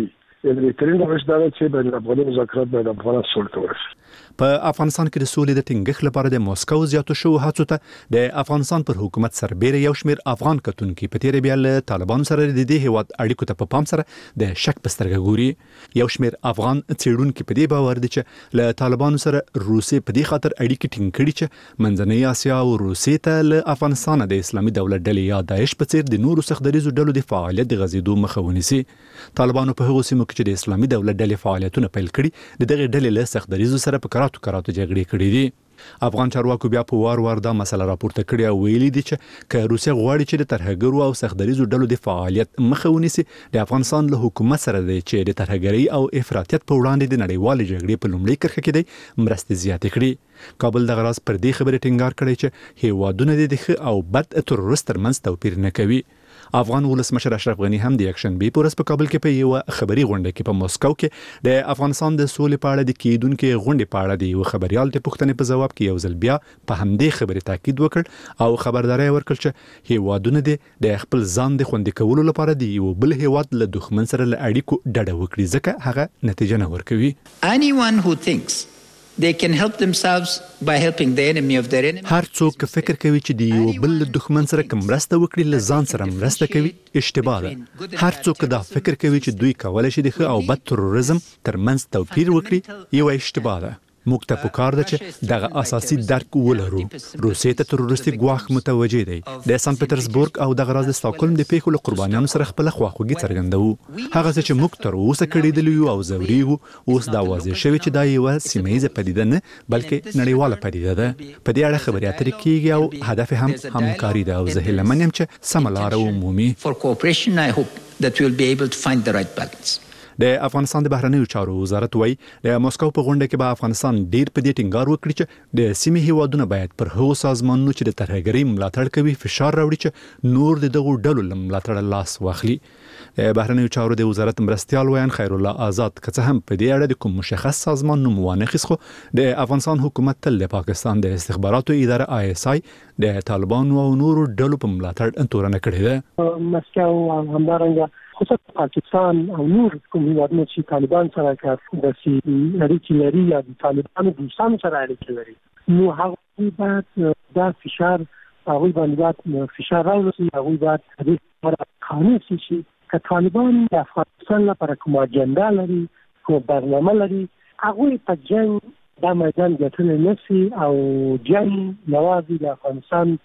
یعنې بهترین روش دا چې بین الافغاني مذاکرات باید افغان سولې ته ورسي.
په افغانستان کې د سولې د ټینګښت لپاره د موسکو زیاتو شو هڅو ته د افغانستان پر حکومت سربېره یو شمېر افغان کتونکي په تیرې بیا له طالبانو سره د دې هیواد اړیکو ته په پام سره د شک په سترګه ګوري. یو شمېر افغان څېړونکي په دې باور دي چې له طالبانو سره روسیې په دې خاطر اړیکې ټینګ کړي چې منځنۍ اسیا او روسیې ته له افغانستان د اسلامي دولت ډلې یا داعش په څیر د نورو سختدریزو ډلو د فعالیت د غځېدو مخه ونیسي. طالبانو په هغو سیمو کې چې د اسلامي دولت ډلې فعالیتونه پیل کړي د دغه ډلې له سختدریزو سره په کراتو کراتو جګړې کړې دي. افغان چارواکو بیا په وار وار دا مسله راپورته کړې او ویلي دي چې که روسیه غواړي چې د ترهګرو او سختدریزو ډلو د فعالیت مخه ونیسي د افغانستان له حکومت سره دی چې د ترهګرۍ او افراطیت په وړاندې د نړیوالې جګړې په لومړۍ کرښه کې دی مرستې زیاتې کړي. کابل دغه راز پر دې خبرې ټینګار کړی چې هیوادونه د ښه او بد تروریست ترمنځ توپیر نه کوي. افغان ولسمشر اشرف غنی هم د یکشن بي پورس په کابل کې په یو خبري غونډه کې په موسکو کې د افغانستان د سولې په اړه د کېدونکو غونډې په اړه د یو خبريال ته پوښتنې په جواب کې یو ځل بیا په همدې خبرې تاکید وکړ او خبرداري ورکړ چې هیوادونه د خپل ځان د خوندي کولو لپاره د یو بل هیواد له دښمن سره له اړیکو ډډه وکړي ځکه هغه نتیجه نه ورکوي.
Anyone who thinks they can help themselves by helping the enemy of their enemy.
هر څوک فکر کوي چې د یو بل دښمن سره کوم مرسته وکړي له ځان سره مرسته کوي اشتباه ده. هر څوک دا فکر کوي چې دوی کولای شي د ښه او بد تروریزم ترمنځ توپیر وکړي یو اشتباه ده. موږ ته پکار ده چې دغه اساسي درک ولرو. روسیې ته تروریستي ګواښ متوجه دی. د سن پټرزبورګ او دغه راز د ستاکهولم د پیښو له قربانیانو سره خپل خواخوږي څرګندوو. هغه څه چې موږ تر اوسه کړي دي او زوري اوس دا واضح شوی چې دا یو سیمه پدیده نه بلکې نړیواله پدیده ده. په دې اړه خبرې اترې کیږي او هدف هم همکاري ده او زه هیله من یم چې سمه لاره ومومي.
For cooperation, I hope that we will be able to find the right balance.
د افغانستان د بهرنیو چارو وزارت وایي د موسکو په غونډه کې به افغانستان ډیر په دې ټینګار وکړي چې د سیمې هیوادونه باید پر هغو سازمانونو چې د ترهګرۍ ملاتړ کوي فشار راوړي چې نور د دغو ډلو له ملاتړه لاس واخلي. د بهرنیو چارو د وزارت مرستیال ویان خیر الله آزاد که څه هم په دې اړه د کوم مشخص سازمان نوم وانخیست خو د افغانستان حکومت تل د پاکستان د استخباراتو اداره آی اس آی د طالبانو او نورو ډلو په ملاتړ تورنه کړې ده.
مسکو همدارنګه خصوصا پاکستان او نور کوم هیوادونه چې طالبان سره کار د سي اړیکې لري یا د طالبانو د دوستانو سره اړیکې لري نو هغه باید دا فشار هغه باندې فشار راوړي هغه باید د قانون شي چې طالبان د افغانستان لپاره کوم اجنډا لري کوم برنامه لري هغه په جنگ دا میدان ګټل نشي او جنگ یوازې د افغانستان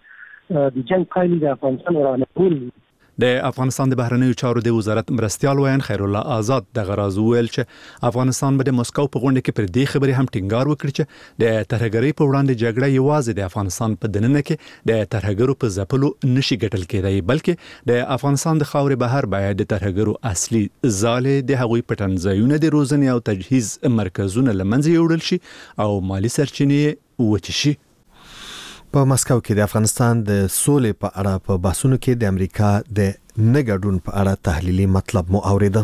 د جنگ پایلې د افغانستان ورانول.
د افغانستان د بهرنیو چارو د وزارت مرستیال ویان خیر الله آزاد دغه راز ویل چې افغانستان به د موسکو په غونډه کې پر دې خبرې هم ټینګار وکړي چې د ترهګرۍ په وړاندې جګړه یوازې د افغانستان په دننه کې د ترهګرو په ځپلو نشي ګټل کېدای بلکې د افغانستان د خاورې بهر باید د ترهګرو اصلي ځالې د هغوی پټنځایونه د روزنې او تجهیز مرکزونه له منځه یوړل شي او مالی سرچینې وچې شي.
په مسکو کې د افغانستان د سولې په اړه په بحثونو کې د امریکا د نه ګډون په اړه تحلیلي مطلب مو اوریده.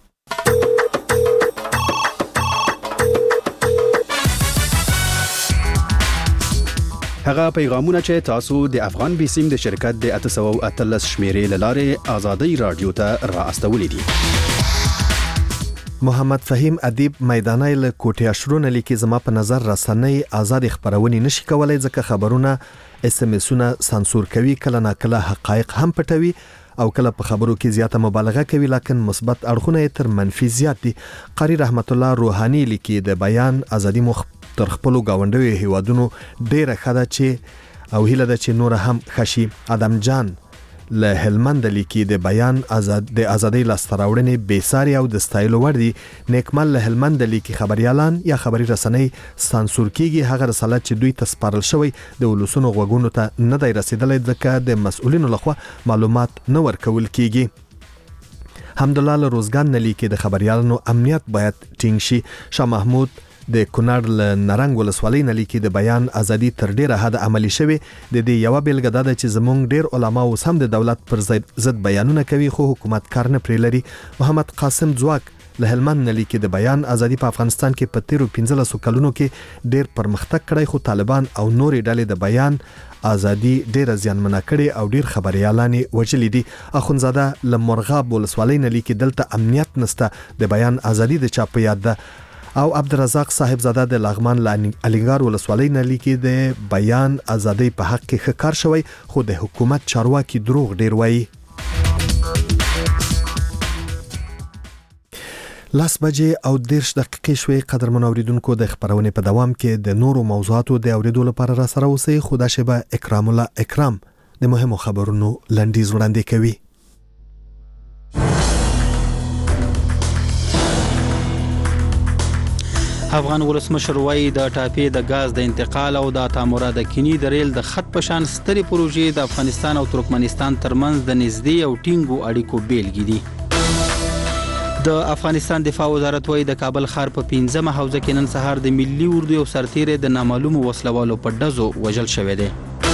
هغه پیغامونه چې تاسو د افغان بیسیم د شرکت د اته سوه او اتلس شمیرې لاره آزادۍ رادیو ته را استولې دي.
محمد فهیم ادیب میدانای له کوټه اشرونه لیکي زما په نظر رسنۍ آزاد خبرونه نشي کولای ځکه خبرونه اس ام اسونه سانسور کوي کله نا کله حقایق هم پټوي او کله په خبرو کې زیاته مبالغه کوي لکه مثبت اړخونه تر منفي زیات دي. قاری رحمت الله روحانی لیکي د بیان ازادي مخ تر خپل گاونډي هیوادونو ډیره خده چې او هیله ده چې نور هم خشي. ادم جان له هلمند لیکي د بیان آزاد د ازادۍ لاستراوړنې بیساری او د ستایلو ور دي. نیکمل له هلمند لیکي خبريالان یا خبري رسنۍ سانسور کیږي هغه رسالت چې دوی ته سپارل شوی د ولسونو غوګونو ته نه دی رسیدلی ځکه د مسؤلینو لخوا معلومات نه ورکول کیږي. حمدالله له روزګان نه لیکي د خبريالانو امنیت باید ټینګ شي. شاه محمود د کونړ له نرنګ ولسوالۍ نه لیکي د بیان ازادي تر ډیره حد عملی شوی. د دې یو بیلګه ده چې زمونږ ډیر علما اوس هم د دولت پر ضد بیانونه کوي خو حکومت کار نه پرې لري. محمد قاسم ځواک له هلمند نه لیکي د بیان ازادي په افغانستان کې په تیرو پنځلسو کلونو کې ډېر پرمختګ کړی، خو طالبان او نورې ډلې د بیان ازادي ډېر زیانمنه کړي او ډېر خبريالان وژلي دي. اخونزاده له مرغاب ولسوالۍ نه لیکي دلته امنیت نشته، د بیان ازادي د چا په یاد ده. او عبدالرزاق صاحب زاده د لغمان الینګار ولسوالۍ نه لیکي د بیان ازادي په حق کې ښه کار شوی، خو د حکومت چارواکي دروغ ډیر وایي. لاس بجې او دیرش دقیقې شوي. قدرمن اوریدونکو د خبرونې په دوام کې د نورو موضوعاتو د اوریدو لپاره را سره اوسئ. خو دا شیبه اکرام الله اکرام د مهمو خبرونو لنډیز وړاندې کوي.
افغان ولسمشر وایي د ټاپې د غاز د انتقال او د تعامرات د کینی د ریل د خط په شان ستري پروژې د افغانستان او ترکمنستان ترمنځ د نږدې او ټینګو اړیکو بیلګې دي. د افغانستان دفاع وزارت وایي د کابل ښار په پنځمه حوزه کې نن سهار د ملي اردو یو سرتیری د نامعلومو وسلوالو په ډزو وژل شوی دی.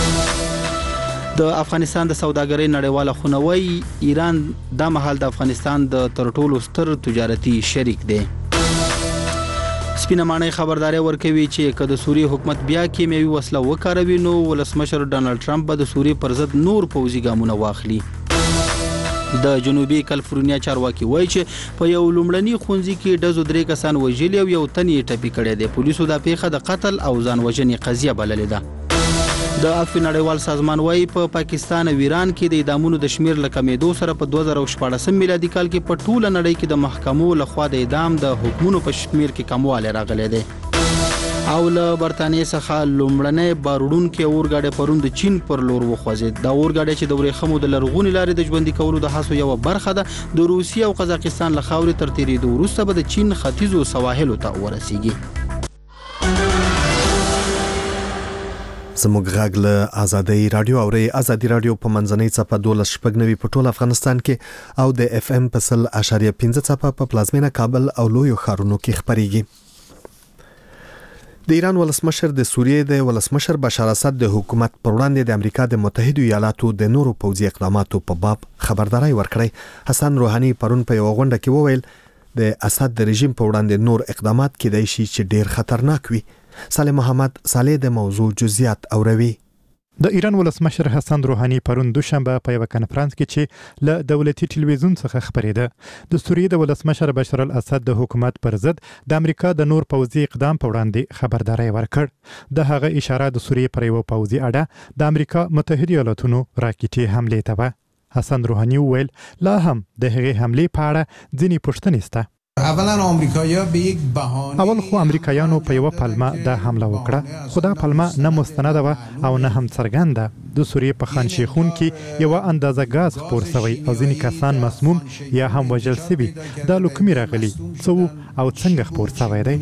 د افغانستان د سوداګرۍ نړیواله خونه وایي ایران د مهال د افغانستان د تر ټولو ستر تجارتي شریک دی. سپینه ماڼۍ خبرداري ورکوي چې که د سوریې حکومت بیا کیمیاوي وسله وکاروي نو ولسمشر ډانلډ ټرمپ به د سوریې پر ضد نور پوځي ګامونه واخلي. د جنوبي کالیفورنیا چارواکي وایي چې په یو لومړني ښوونځي کې ډزو درې کسان وژلي او یو تن یې ټپي کړی دی. پولیسو دا پیښه د قتل او ځان وژنې قضیه بللې ده. د عفو نړیوال سازمان وایي په پاکستان او ایران کې د اعدامونو د شمیر له کمیدو سره په دوه زره شپاړس میلادي کال کې په ټوله نړۍ کې د محکمو لخوا د اعدام د حکمونو په شمیر کې کموالی راغلی دی. او له برتانیې څخه لومړنۍ باروړونکې اورګاډی پرون د چین پر لور وخوځېد. دا اورګاډی چې د ورېښمو د لرغونې لارې د ژوندي کولو د هڅو یوه برخه ده، د روسیې او قزاقستان له خاورې تر تېرېدو وروسته به د چین ختیځو سواحلو ته ورسیږي.
زموږ غږ له ازادي رادیو او ری ازادي رادیو په منځنۍ څپه دولس شپږ نوي په ټول افغانستان کې او د اف ام په سل اشاریه پنځه څپه په پلازمینه کابل او لویو ښارونو کې خبريږي. د ایران ولسمشر د سوریې د ولسمشر بشار اسد د حکومت پر وړاندې د امریکا د متحده ایالاتو د نورو پوځي اقداماتو په باب خبرداري ورکړی. حسن روحاني پرون په یو غونډه کې وویل د اسد د رژیم په وړاندې نور اقدامات کېدای شي چې ډیر خطرناک وي. صالح محمد صالح د موضوع جزئیات اوروي.
د ایران ولسمشر حسن روحاني پرون دوشنبه په یو کنفرانس کې چې له دولتي ټلویزیون څخه خبرېده د سوریې د ولسمشر بشار الاسد د حکومت پر ضد د امریکا د نور پوځي اقدام په وړاندې خبرداري ورکړ. د هغه اشاره د سوریې پر یو پوځي اډه د امریکا متحده ایالاتونو راکټي حمله ته و. حسن روحاني وویل لا هم د هغې حمله په اړه ځینې پوښتنې شته.
اولا امریکایی‌ها به یک بهانه
اول خو امریکایانو په یو پلمه د حمله وکړه، خو دا پلمه نه مستنده و او نه هم څرګنده. د سوریې په خان شیخون کې یو اندازه غاز خپور شوی او ځینې کسان مسموم یا هم وژل شوي. دا له کومې راغلي، څه او څنګه خپور شوی دی؟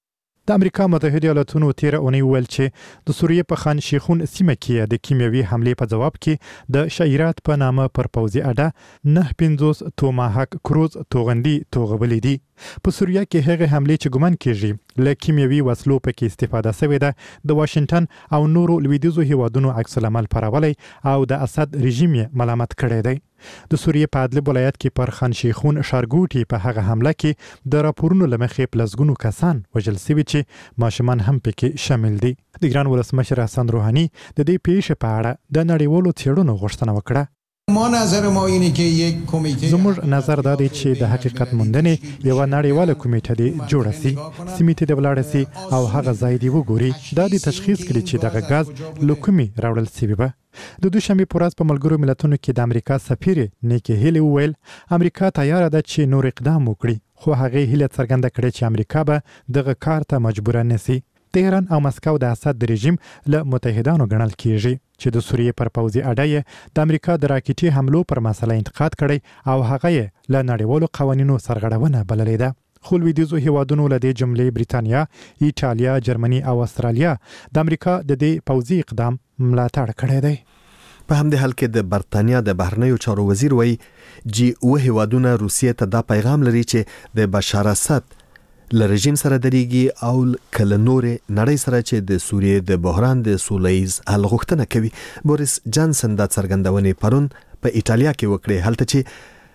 د امریکا متحده ایالاتونو تیر اونۍ ویل چې د سوریې په خان شیخون سیمه کې د کیمیاوي حمله په جواب کې د شایرات په نامه پر پوځي اډه نه پنځوس توماهک کروز توغندي توغولې دي. په سوریه کې هغه حمله چې ګمان کیږي له کیمیاوي وسلو پکې استفاده شوې ده د واشنگټن او نورو لویدیځو هیوادونو عکس العمل پراولي او د اسد رژیم ملامت کړی دی. د سوریې په ادلب ولایت کې پر خان شیخون ښارګوټي په هغه حمله کې د راپورونو لمخې پلسګونو کسان وژل شوي چې ماشومان هم پکې شامل دي. د ایران ولسمشر حسن روحاني د دې پیښې په اړه د نړیوالو څېړنو غوښتنه وکړه.
ما نظر ما اینه که یک کمیته
زموږ نظر دا دی چې د حقیقت موندنې یو نړیواله کمیټه دی جوړه شي، سیمې ته د ولاړ شي او هغه ځای دی وګوري دا د تشخیص کړي چې دغه غاز له کومې راوړل شوی به. د دوشنبه په ورځ په ملګرو ملتونو کې د امریکا سفیر نیکی هیلی وویل امریکا تیار ده چې نور اقدام وکړي، خو هغه هیله څرګنده کړې چې امریکا به دغه کار ته مجبور نه شي. تهران او مسکو د اسد د رژیم له متحدانو ګڼل کیږي چې د سوریې پر پوځي اډه د امریکا د راکټي حملو پر مسله انتقاد کړي او هغه یې له نړیوالو قوانینو سرغړونه بللې ده. خو لویدیځو هیوادونو له دې جملې بریتانیا، ایټالیا، جرمني او استرالیا د امریکا د دې پوځي اقدام ملاتړ کړی دی.
په همدې حال کې د برتانیا د بهرنیو چارو وزیر وایي جی او هیوادونه روسیې ته دا پیغام لري چې د بشار اسد له رژیم سره درېږي او کله نورې نړۍ سره چې د سوریې د بحران د سولهییز حل غوښتنه کوي. بوریس جانسن دا څرګندونې پرون په ایټالیا کې وکړې، هلته چې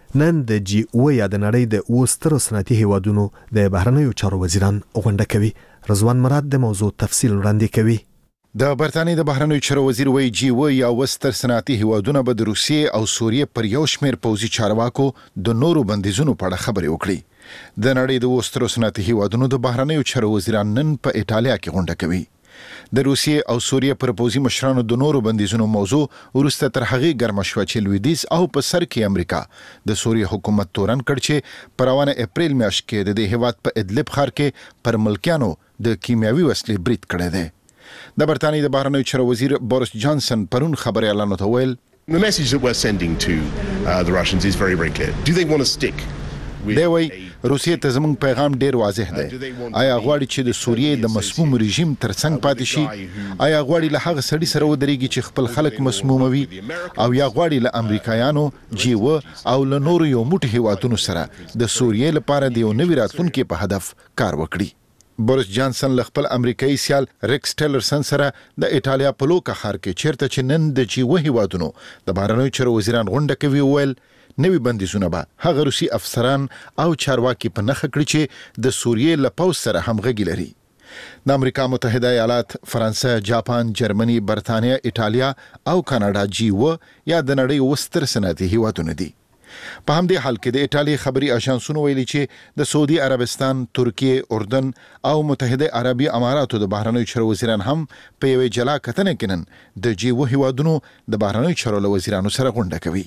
نن د جی او یا د نړۍ د اوستر صنعتي هیوادونو د بهرنیو چارو وزیران غونډه کوي. رضوان مراد د موضوع تفصیل وړاندې کوي.
د برتانیې د بهرنیو چارو وزیر وایي جی او یا وستر صنعتي هیوادونه به د روسیې او سوریې پر یو شمېر پوځي چارواکو د نورو بندیزونو په اړه خبرې وکړي. د نړۍ د وستر صنعتي هیوادونو د بهرنیو چارو وزیران نن په ایټالیا کې غونډه کوي. د روسیې او سوریې پر پوځي مشرانو د نورو بندیزونو موضوع وروسته تر هغې ګرمه شوه چې لویدیځ او په سر کې امریکا د سوریې حکومت تورن کړ چې په روانه اپریل میاشت کې د دې هیواد په ادلب ښار کې پر ملکیانو د کیمیاوي وسلې برید کړی دی. د برتانیې د بهرنیو چارو وزیر بوریس جانسن پرون خبري اعلان وکړ.
The message that we're sending to uh, the Russians is very very clear. Do they want to stick with
دی وای روسیې ته زموږ پیغام ډیر واضح دی. آیا غواړي چې د سوریې د مسموم رژیم ترڅنګ پاتې شي؟ آیا غواړي له هغه سړي سره ودرېږي چې خپل خلک مسموموي؟ او یا غواړي له امریکایانو جی او او له نورو یو موټي هیوادونو سره د سوریې لپاره د یو نوي راتلونکي په هدف کار وکړي؟ بوریس جانسن له خپل امریکایي سیال ریکس ټیلرسن سره د ایټالیا په لوکا ښار کې چیرته چې نن د جی او هیوادونو د بهرنیو چارو وزیران غونډه کوي ویل نوي بندیزونه به هغه روسي افسران او چارواکي په نښه کړي چې د سوریې له پوځ سره همغږي لري. د امریکا متحده ایالات، فرانسه، جاپان، جرمني، برتانیا، ایټالیا او کاناډا جی او یا د نړۍ وستر صنعتي هیوادونه دي. په همدې حال کې د ایټالیا خبري اژانسونو ویلي چې د سعودي عربستان، ترکیه، اردن او متحده عربي اماراتو د بهرنیو چارو وزیران هم په یوې جلا کتنه کې نن د جی او هیوادونو د بهرنیو چارو وزیرانو سره غونډه کوي.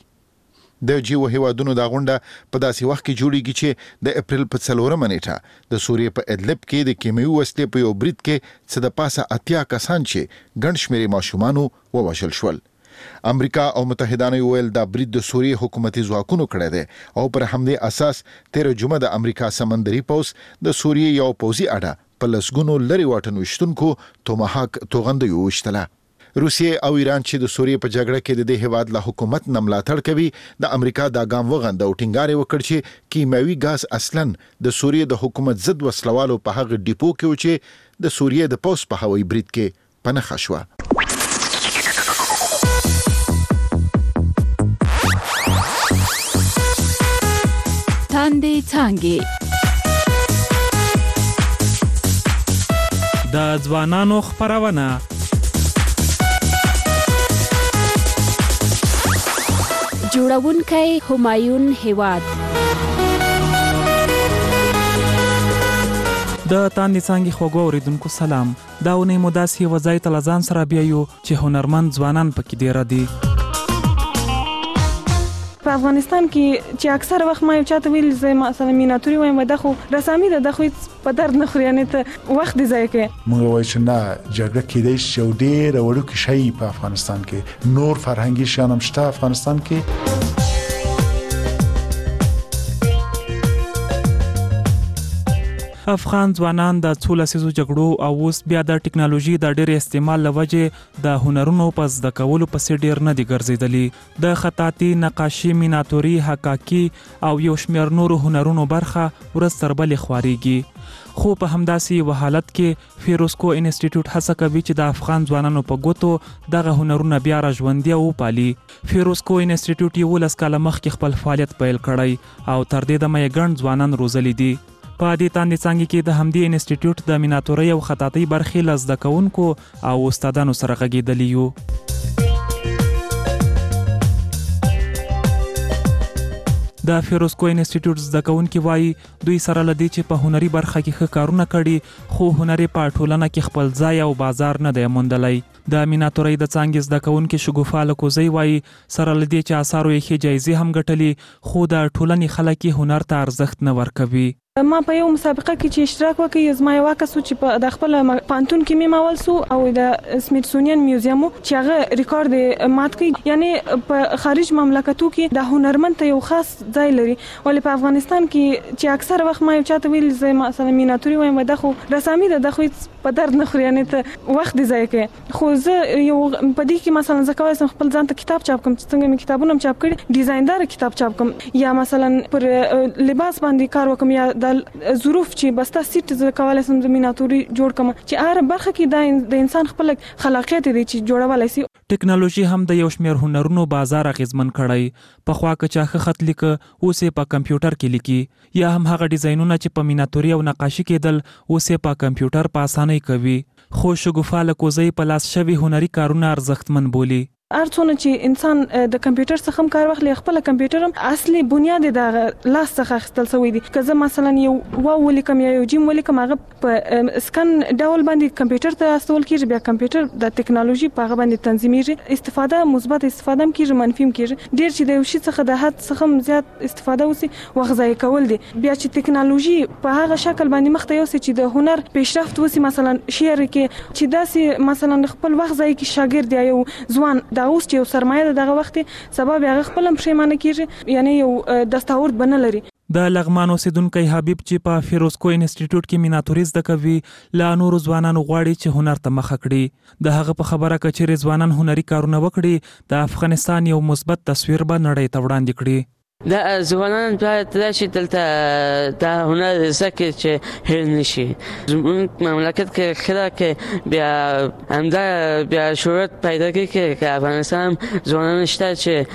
د جی او هیوادونو دا غونډه په داسې وخت کې جوړیږي چې د اپریل په څلورمه نیټه د سوریې په ادلب کې د کیمیاوي وسلې په یو برید کې څه د پاسه اتیا کسان چې ګڼ شمېرې ماشومانو ووژل شول. امریکا او متحدانو ویل دا برید د سوریې حکومتي ځواکونو کړی دی او پر همدې اساس تیر جمعه د امریکا سمندري پوځ د سوریې یو پوځي اډه په لسګونو لري واټن وشتونکو توماهاک توغندیو وشتله. روسیې او ایران چې د سوریې په جګړه کې د دې هیواد له حکومت نه ملاتړ کوي د امریکا دا ګام وغنده او ټینګار وکړ چې کیمیاوي ګاز اصلاً د سوریې د حکومت ضد وسلوالو په هغه ډیپو کې و چې د سوریې د پوځ په هوایي برید کې پنهخه شوه.
تاندې څانګې
د ځوانانو خپرونه
جوړونکی همایون هیواد
د تاندې څانګې خوږو اوریدونکو سلام. دا ونې مو داسې یوه ځای ته له ځان سره بیایو چې هنرمند ځوانان پکې ډېره دي.
په افغانستان کې چې اکثر وخت ما یو چاته ویل زه مثلا میناتوري وایم دا خو رسامي ده، دا خو په درد نه خوري، یعنې ته وخت دې ضایع کوې.
موږ وایو چې نه جګړه کیدای شي یو ډېره وړوکی شی په افغانستان کې، نور فرهنګي شیان هم شته افغانستان کې.
افغان ځوانان د څو لسیزو جګړو او اوس بیا د ټکنالوژي د ډېر استعمال له وجې د هنرونو په زده کولو پسې ډېر نه دي ګرځېدلي. د خطاطي، نقاشي، میناتوري، حکاکي او یو شمېر نورو هنرونو برخه ورځ تر بلې خوارېږي. خو په همداسې یو حالت کې فیروزکو انسټیټیوټ هڅه کوي چې د افغان ځوانانو په ګوتو دغه هنرونه بیا را ژوندي وپالي. فیروزکو انسټیټیوټ یولس کاله مخکې خپل فعالیت پیل کړی او تر دې دمه یې ګڼ ځوانان روزلي دي. په دې تاندې څانګې کې د همدې انسټیټیوټ د میناتورۍ او خطاطۍ برخې له زده کوونکو او استادانو سره غږېدلي یو. د فیروزکو انسټیټیوټ زده کوونکي وایي دوی سره له دې چې په هنري برخه کې ښه کارونه کړي خو هنري په ټولنه کې خپل ځای او بازار نه دی موندلی. د میناتورۍ د څانګې زده کوونکي شګوفه لکوزی وایي سره له دې چې اثارو یې ښې جایزې هم ګټلي خو د ټولنې خلک یې هنر ته ارزښت نه ورکوي.
ما په یو مسابقه کې چې اشتراک وکړ زما یو کس چې په د خپل پانتون کې مې ماول سو او د سمیتسونین میوزیم چې هغه ریکارډ مات کړ، یعنی په خارج مملکتو کې د هنرمند ته یو خاص ځای لري، ولې په افغانستان کې چې اکثر وخت ما یو چاته ویل زه مثلا میناتوري وایم دا خو رسامي ده، دا خو په درد نه خوري، یعنې ته وخت دې ضایع کوې. خو زه یو په دې کې مثلا زه کولی شم خپل ځان ته کتاب چاپ کړم، څنګه مې کتابونه هم چاپ کړي، ډیزایندار کتاب چاپ کړم، یا مثلا پر لباس باندې کار وکړم، یا د ظروف چې بستا سیټ ز کولای سم زميناتوري جوړ کم چې هر برخه کې د انسان خپل خلاقیت دی چې جوړولای شي.
ټکنالوژي هم د یو شمېر هنرونو بازار اغیزمن کړی. په خوا که چا خط لیک اوس په کمپیوټر کې لیکي یا هم هغه ډیزاینونه چې په میناتوري او نقاشي کېدل اوس په کمپیوټر په اسانۍ کوي. خو شګوفه لکوزی په لاس شوی هنري کارونه ارزښتمن بولي.
ارڅونه چې انسان د کمپیوټر څخه هم کار واخلي خپل کمپیوټر هم اصلي بنیاد د لاس څخه اخیستل شوی دی. که زه مثلا یو واو ولیکم یا یو جیم ولیکم هغه په سکن ډول باندې کمپیوټر ته استول کیږي، بیا کمپیوټر د ټکنالوژي په هغه باندې تنظیمېږي. استفاده مثبت استفاده هم کیږي، منفي هم کیږي. ډیر چې د یو شي څخه د حد څخه زیات استفاده وسی وغځای کول دي. بیا چې ټکنالوژي په هغه شکل باندې مخته یوسي چې د هنر پیشرفت وسی، مثلا شعر کې چې داسې مثلا خپل وغځای کې شاګرد یا یو ځوان دا اوس چې یو سرمایه ده دغه وخت سبب هغه خپل پښیمانه کیږي، یعنی یو دستاورد بنه لري.
د لغمان اوسیدونکو حبیب چې په فیروزکو انسټیټیوټ کې میناتوري زده کوي لا نور ځوانانو غواړي چې هنر ته مخه کړي. د هغه په خبره کې چې ځوانان هنري کارونه وکړي د افغانستان یو مثبت تصویر به نړۍ ته وړاندې کړي.
د ځوانان باید راشي دلته د هنر زکه چې هیر نشي. زموږ مملکت کې خلا کې بیا همدا بیا شهرت پیدا کوي چې افغانستان ځوانان شته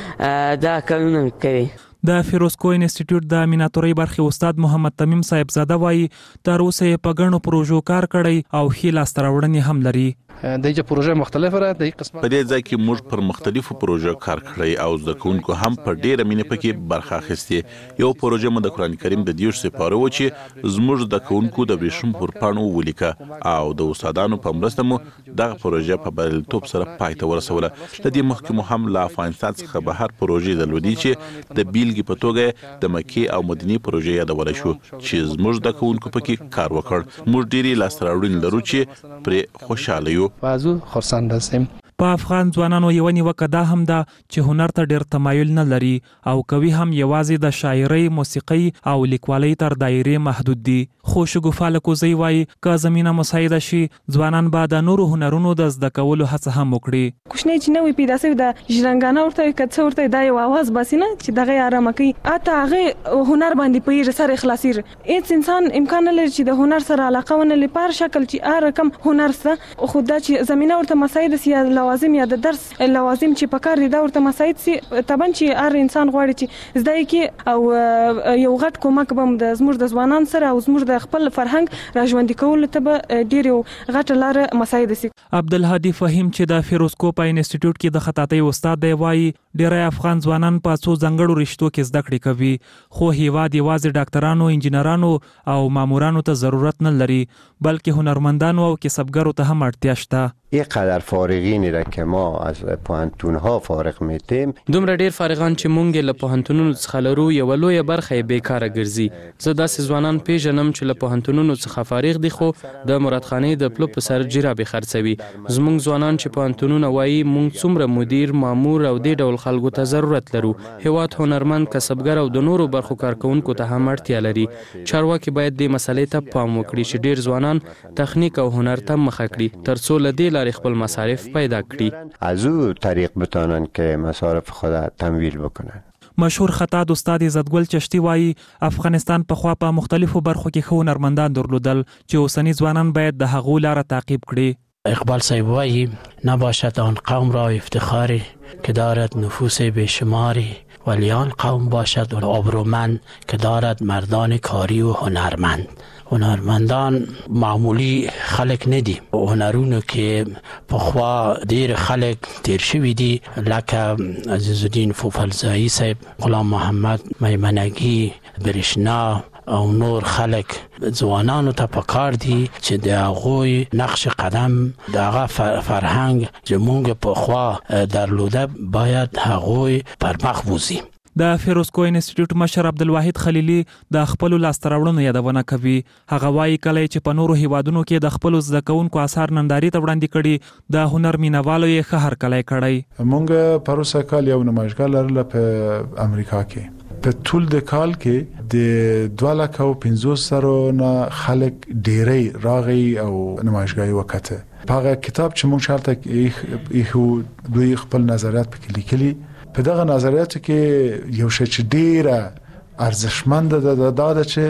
چې دا کارونه کوي.
د فیروزکو انسټیټیوټ د میناتوري برخې استاد محمد تمیم صاحب زاده وایي تر اوسه په غنو پروژو کار کړی او ښه لاسته راوړنې هم لري.
دغه پروژه مختلفه را د قسمه
په دې ځای کې موږ پر مختلفو پروژو کار کړی او زده کوونکو هم په ډیره مینه پکې برخه اخیستې. یو پروژه مو د قران کریم د دیوش سپاره و چې زموږ د کوونکو د ورشم پر پاڼو ولیکه او د استادانو په مرسته مو دغه پروژه په بریالیتوب سره پای ته ورسوله. د دې مخکې مو هم له افغانستان څخه بهر پروژې درلودي چې د بیلګې په توګه د مکې او مدینې پروژې یادول شو چې زموږ د کوونکو پکې کار وکړ. موږ ډیری لاسته راوړنې لرو چې پرې خوشاله یو.
بازو خرسند هستیم.
په افغان ځوانانو یو نیوکه دا هم ده چې هنر ته ډیر تمایل نه لري او کوي هم یوازې د شاعرۍ، موسیقۍ او لیکوالۍ تر دایرې محدود دي. خو شګوفه لکوزی وایي که زمينه مساعده شي ځوانان به د نورو هنرونو د زده کولو هڅه هم وکړي.
کوښنه چې نوې پیدا شوی د ژرنګانه ورته کڅ ورته د یو आवाज باسینه چې دغه آرام کوي اته هغه هنر باندې په سر اخلاصي. هیڅ انسان امکان نه لري چې د هنر سره علاقه ونه لري په شکل چې ار کم هنر سره خو دا چې زمينه ورته مساعده سي لوازم یا د درس لوازم چې په کار دي دا ورته مساعد سي طبعا چې هر انسان غواړي چې زده کې او یو غټ کومک بم د زموږ د ځوانان سره او زموږ د خپل فرهنګ راژوندي کول ته به ډیر غټ لار مساعد سي.
عبدالهادي فهیم چې د فیروزکو په انسټیټیوټ کې د خطاطۍ استاد دی وایي ډیری افغان ځوانان په څو ځنګړو رشتو کې زده کړې کوي خو هیواد یوازې ډاکټرانو، انجینرانو او مامورانو ته ضرورت نه لري بلکې هنرمندانو او کسبګرو ته هم اړتیا شته.
اینقدر فارغینی را که ما از پوهنتون‌ها فارغ میتیم
دومره ډیر فارغان چې مونږ له پوهنتونونو څخه لرو یو لوی برخه بیکاره ګرځي. زه داسې ځوانان پیژنم چې له پوهنتونونو څخه فارغ دي خو د مرادخانې د پلو په سر جرابې خرڅوي. زمونږ ځوانان چې پوهنتونونه وایي مونږ څومره مدیر، مامور او دې ډول خلکو ته ضرورت لرو. هیواد هنرمند، کسبګر او د نورو برخو کارکونکو ته هم اړتیا لري. چارواکي باید دې مسلې ته پام وکړي چې ډیر ځوانان تخنیک او هنر ته مخه کړي ترڅو له دې خپل مصارف پیدا کړي.
از او طریق بتانن که مصارف خود تمویل بکنن.
مشهور خطاط استاد عزتګل چشتی وایي افغانستان په خوا په مختلفو برخو کې ښه هنرمندان درلودل چې اوسنی ځوانان باید د هغو لاره تعقیب کړي.
اقبال صاحب وایي نباشد آن قوم را افتخاری که دارد نفوس بیشماری ولی آن قوم باشد آبرومند که دارد مردان کاری و هنرمند. هنرمندان معمولی خلق ندی. هنرونو که پخوا دیر خلق تیر شوی دی لکه عزیزالدین فوفلزایی صاحب، غلام محمد میمنگی، برشنا او نور خلق ځوانانو ته پکار دي چې د هغوی نقش قدم د هغه فرهنګ زموږ پخوا درلوده باید هغوی پر مخ بوزي.
د فیروزکو انسټیټیوټ مشر عبدالواحد خلیلی د خپل لاسته راوړنو یادونه کوي. هغه وایي کله چې په نورو هیوادونو کې د خپل زده کوونکو اثار ننداري ته وړاندې کړي د هنر مینوالو یې ښه هرکلی کړی.
مونږ پروسه کال یو نمایشګاه لرله په امریکا کې. په ټول د کال کې د دوه لکه او پنځوس زره نه خلک ډیری راغی او نمایشګاه وکړه. په هغه کتاب چې مونږ شرط یې دوی خپل نظریات پکې لیکلي. په دغه نظریاتو کې یو شی چې ډیره ارزښتمند ده دا ده چې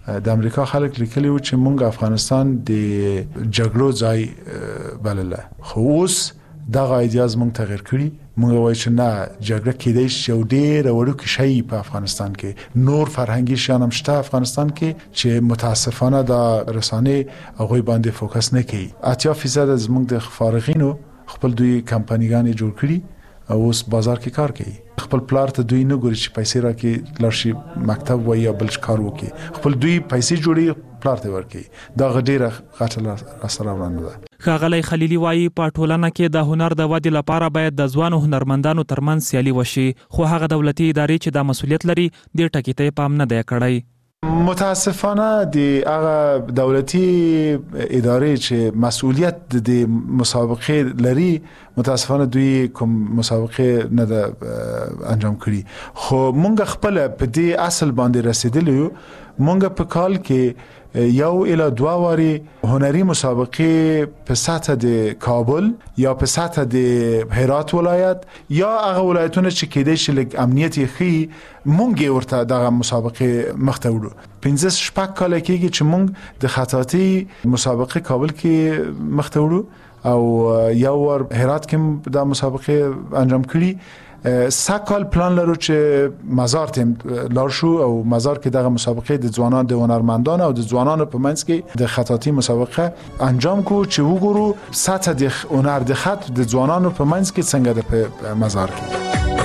د امریکا خلک لیکلي و چې مونږ افغانستان د جګړو ځای بلله، خو اوس دغه ایدیاز مونږ تغیر کړي. مونږ وایو چې نه، جګړه کېدای شي یو ډېر وړوکی شی په افغانستان کې، نور فرهنګي شیان هم شته افغانستان کې چې متاسفانه د رسانې هغوی باندې فوکس نه کوي. اتیا فیصد زمونږ د فارغینو خپل دوی کمپنیګانې جوړ کړي او اوس بازار کې کار کوي. خپل پلار ته دوی نه ګوري چې پیسې راکړي لاړ شي مکتب وایي یا بل کار وکړي، خپل دوی پیسې جوړي پلار ته ورکړي. دا ډېره غټه لاسته راوړنه ده.
ښاغلی خلیلي وایي په ټولنه کې د هنر د ودې لپاره باید د ځوانو هنرمندانو ترمنځ سیالي وشي، خو هغه دولتي ادارې چې دا مسؤلیت لري دې ټکي ته پام نه دی کړی.
متاسفانه د هغه دولتي ادارې چې مسؤلیت د مسابقې لري، متاسفانه دوی کوم مسابقې نه ده انجام کړي. خو مونږ خپل په دې اصل باندې رسیدلی یو. مونږ په کال کې یو الی دوه واری هنري مسابقې په سطح د کابل یا په سطح د هرات ولایت یا هغه ولایتونه چې کېدای شي لږ امنیت یې ښي، مونږ ورته دغه مسابقې مخته وړو. پنځه شپږ کاله کېږي چې مونږ د خطاطي مسابقې کابل کې مخته وړو او یو ور هرات کې دا مسابقې انجام کړي. سکال پلان لرو چې مزار تیم لار شو او مزار کې دغه مسابقې د ځوانان د هنرمندان او د ځوانانو په منځ کې د خطاطي مسابقه انجام کو چې وګورو سطح د هنر د خط د ځوانانو په منځ کې څنګه ده په مزار کې.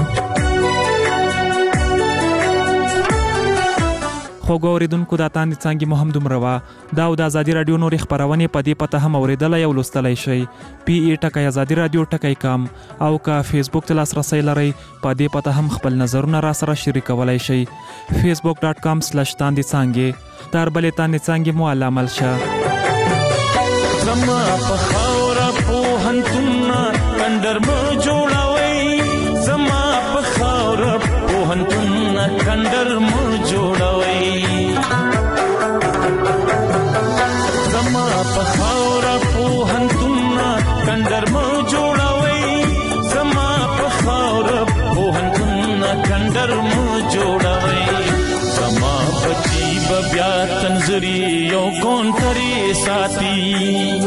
خو ګوریدونکو د تاند څنګه مهم دومره وا دا د ازادي رادیو نور خبرونه په دې پته هم اوریدلای او لوستلای شي. پی ای ټکای ازادي رادیو ټکای کام او کا فیسبوک ته لاسرسي لري، په دې پته هم خپل نظرونه را سره شریکولای شي. facebook dot com slash تاند څنګه تر بلې تاند څنګه مو علامل شه. زما په خاور په هنتونه کندر مو جوړوي، زما په خاور په هنتونه کندر مو جوړوي، زما په خاور په هنتونه کندر مو جوړوي، زما په خاور په هنتونه کندر مو جوړوي، زما بچي بیا تنزري یو کون تري ساتي،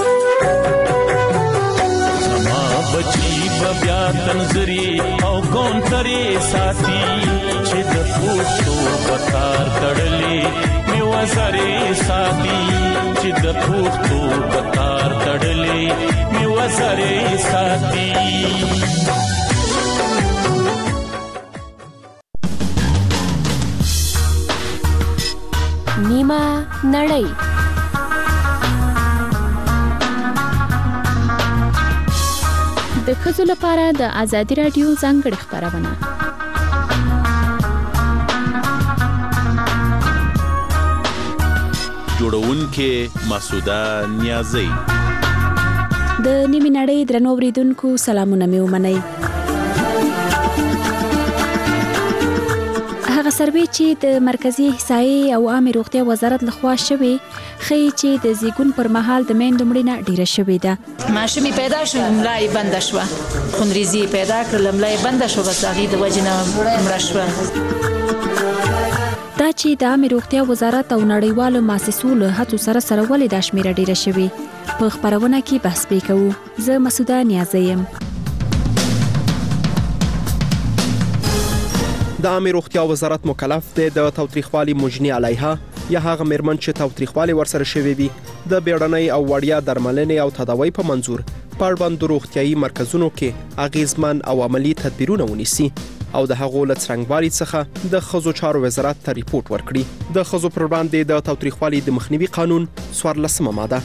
زما بچي بیا تنزري او کون تري ساتي، چې د پوښتو پکار تړلې می وزري ساتي، چې د پوښتو پکار تړلې می وزري ساتي.
نیمه نړۍ د ښځو لپاره د ازادي رادیو ځانګړې خپرونه.
جوړونکې مسعوده نیازی.
د نیمه نړۍ درنو اوریدونکو سلامونه مې ومنئ. هغه سروې چې د مرکزی احصایې او عامه روغتیا وزارت لخوا شوې ښیي چې د زیږون پر مهال د میندو مړینه ډیره شوې ده.
ماشومې پیدا شو ملای بنده شوه، خونریزي پیدا کړل ملای بنده شو، بس هغې د وجې نه مړه شوه.
دا چې د عامه روغتیا وزارت او نړیوالو مؤسسو له هڅو سره سره ولې دا شمیره ډیره شوې، په خپرونه کې بحث پې کوو. زه مسعوده نیازی یم.
د عامه روغتیا وزارت مکلف دی د تاوتریخوالي مجني علیها یا هغه میرمن چې تاوتریخوالي ورسره شوی وي د بیړنۍ او وړیا درملنې او تداوی په منظور په اړوندو روغتیايي مرکزونو کې اغیزمن او عملی تدبیرونه ونیسي او د هغو له څرنګوالي څخه د ښځو چارو وزارت ته ریپورت ورکړي. د ښځو پر وړاندې د تاوتریخوالي د مخنیوي قانون څوارلسمه ماده.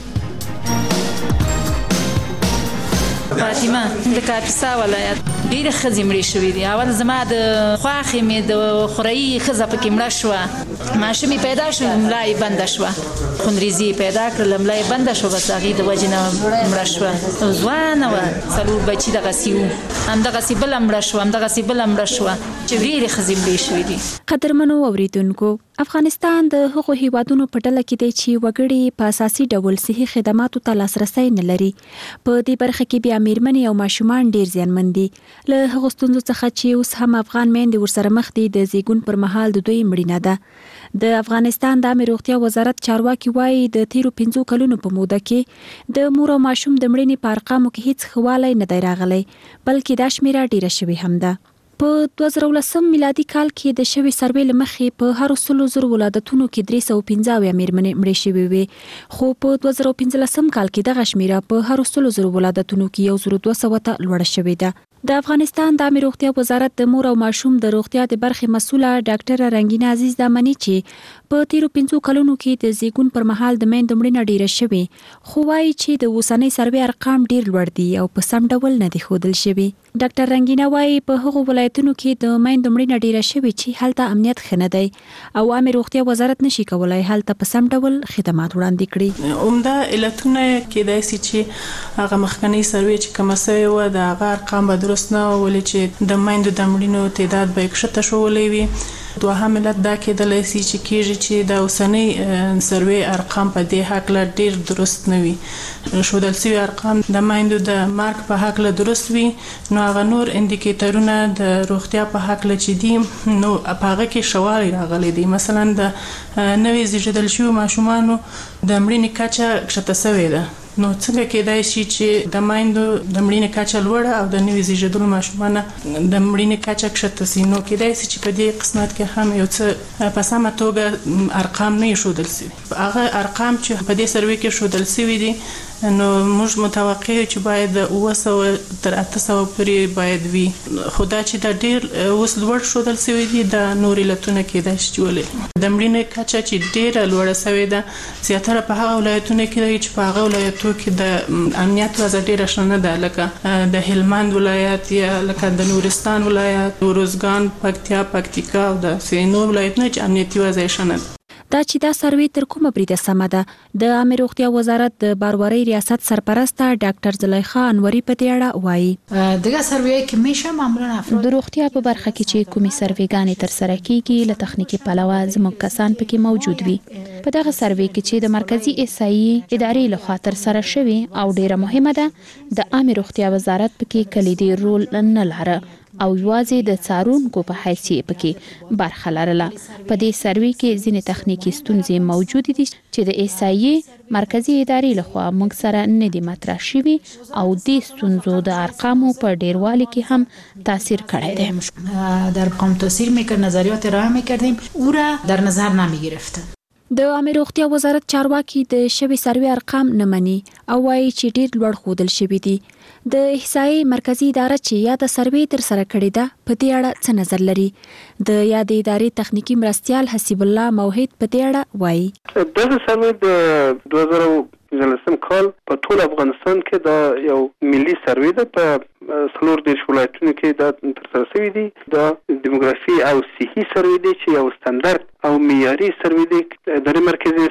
فاطمه د کاپیسا ولایت ډیره ښځې مړې شوې دي. اول زما د خواښې مې د خورایي ښځه پکې مړه شوه، ماشومې پیدا شو ملا یې بنده شوه، خونریزي پیدا کړل ملا یې بنده شوه، بس هغې د وجې نه مړه شوه. ځوانه وه، څلور بچي دغسې وو، همدغسې بله مړه شوه، همدغسې بله مړه شوه، چې ډېرې ښځې مړې شوې دي.
قدرمنو اوریدونکو، افغانستان د هغو هیوادونو په ډله کې دی چې وګړي په اساسي ډول صحي خدماتو ته لاسرسی نه لري. په دې برخه کې بیا میرمنې او ماشومان ډیر زیانمن دي. له هغو ستونزو څخه چې اوس هم افغان میندې ورسره مخ دي د زیږون پر مهال د دوی مړینه ده. د افغانستان د عامه روغتیا وزارت چارواکي وایي د تیرو پنځو کلونو په موده کې د مور او ماشوم د مړینې په ارقامو کې هیڅ ښه والی نه دی راغلی، بلکې دا شمیره ډیره شوې هم ده. په دوه زره ولسم میلادي کال کې د شوې سروې له مخې په هر سلو زرو ولادتونو کې درې سوه پنځه اویا مېرمنې مړې شوې وې، خو په دوه زره پنځلسم کال کې دغه شمیره په هر سلو زرو ولادتونو کې یو زرو دوه سوه ته لوړه شوې ده. د افغانستان د عامه روغتیا وزارت د مور او ماشوم د روغتیا د برخې مسوله ډاکټر رنگینه عزیز دا مني چې په تیرو پنځو کلونو کې د زیږون پر مهال د میندو مړینه ډیره شوې، خو وایي چې د اوسنۍ سروې ارقام ډیر لوړ دي او په سم ډول نه دي ښودل شوي. ډاکټر رنگینه وایي په هغو ولایتونو کې د میندو مړینه ډیره شوې چې هلته امنیت ښه نه دی او عامه روغتیا وزارت نشي کولای هلته په سم ډول خدمات وړاندې کړي.
عمده علتونه کېدای شي چې هغه مخکنی سروې چې کومه سوې وه د هغه ارقام به درست نه ولې چې د میندو د مړینو تعداد به کښته شولی وي. دوهم علت دا کېدلی شي چې کېږي چې د اوسنۍ سروې ارقام په دې هکله ډیر درست نه وي. ښودل شوي ارقام د میندو د مرګ په هکله درست وي، نو هغه نور اندیکیټرونه د روغتیا په هکله چې دي نو په هغه کې ښه والی راغلی دی. مثلا د نوې زیږیدل شویو ماشومانو د مړینې کچه کښته سوې ده، نو څنګه کېدای شي چې د میندو د مړینې کچه لوړه او د نوې زیږیدلو ماشومانو د مړینې کچه کښته سي؟ نو کېدای شي چې په دې قسمت کې هم یو څه په سمه توګه ارقام نه ښودل شوي. هغه ارقام چې په دې سروې کې ښودل شوي دي نو موږ متوقع یو چې باید اوه سوه تر اته سوه پورې باید وي، خو دا چې دا ډیر اوس لوړ ښودل شوي دي د نور علتونه کېدای شي چې ولې د مړینې کچه چې ډیره لوړه شوې ده زیاتره په هغه ولایتونو کې دی چې په هغه ولایتو کې د امنیت وضع ډیره ښه نه ده، لکه د هلمند ولایت یا لکه د نورستان ولایت، روزګان، پکتیا، پکتیکا او د نور ولایتونو چې امنیتي وضع یې ښه نه ده.
دا چې دا سروې تر کومه بریده سمه ده، د عامه روغتیا وزارت د باروارۍ ریاست سرپرسته ډاکټر زلیخا انوري په دې اړه وایي.
دغه سروې کې میشه معمولا
د روغتیا په برخه کې چې کومې سروېګانې تر سره کیږي له تخنیکی پلوه زموږ کسان پکې موجود وي. په دغه سروې کې چې د مرکزی احصایي ادارې لخوا تر سره شوی او ډیره مهمه ده د عامه روغتیا وزارت پکې کلیدي رول نه لاره او یوازې د څارونکو په حیثیت پکې برخه لرله. په دې سروې کې ځینې تخنیکی ستونزې موجود دي چې د احصایي مرکزی ادارې لخوا موږ سره نه دي مطرح شوي او دې ستونزو د ارقامو په ډیروالي کې هم تاثیر کړی دی.
در ارقام تاثیر میکرد، نظریات ارائه میکردیم او را در نظر نمیگرفتن.
د عامه روغتیا وزارت چارواکي د شوی سروې ارقام نه مني او وایي چې ډیر لوړ ښودل شوي دي. د احصایي مرکزی اداره چې یا د سروې تر سره کړې ده په دې اړه څه نظر لري؟ د یادې ادارې تخنیکی مرستیال حسیب الله موحد په دې اړه وایي.
دغه سروې د دوه زره پنځلسم کال په ټول افغانستان کې دا یو ملي سروې ده، په څلور دېرش ولایتونو کې دا تر سره شوي دي. دا دیموګرافي او صحي سروې دی چې یو ستاندرد او معیاري سروې دی. ادارې مرکزي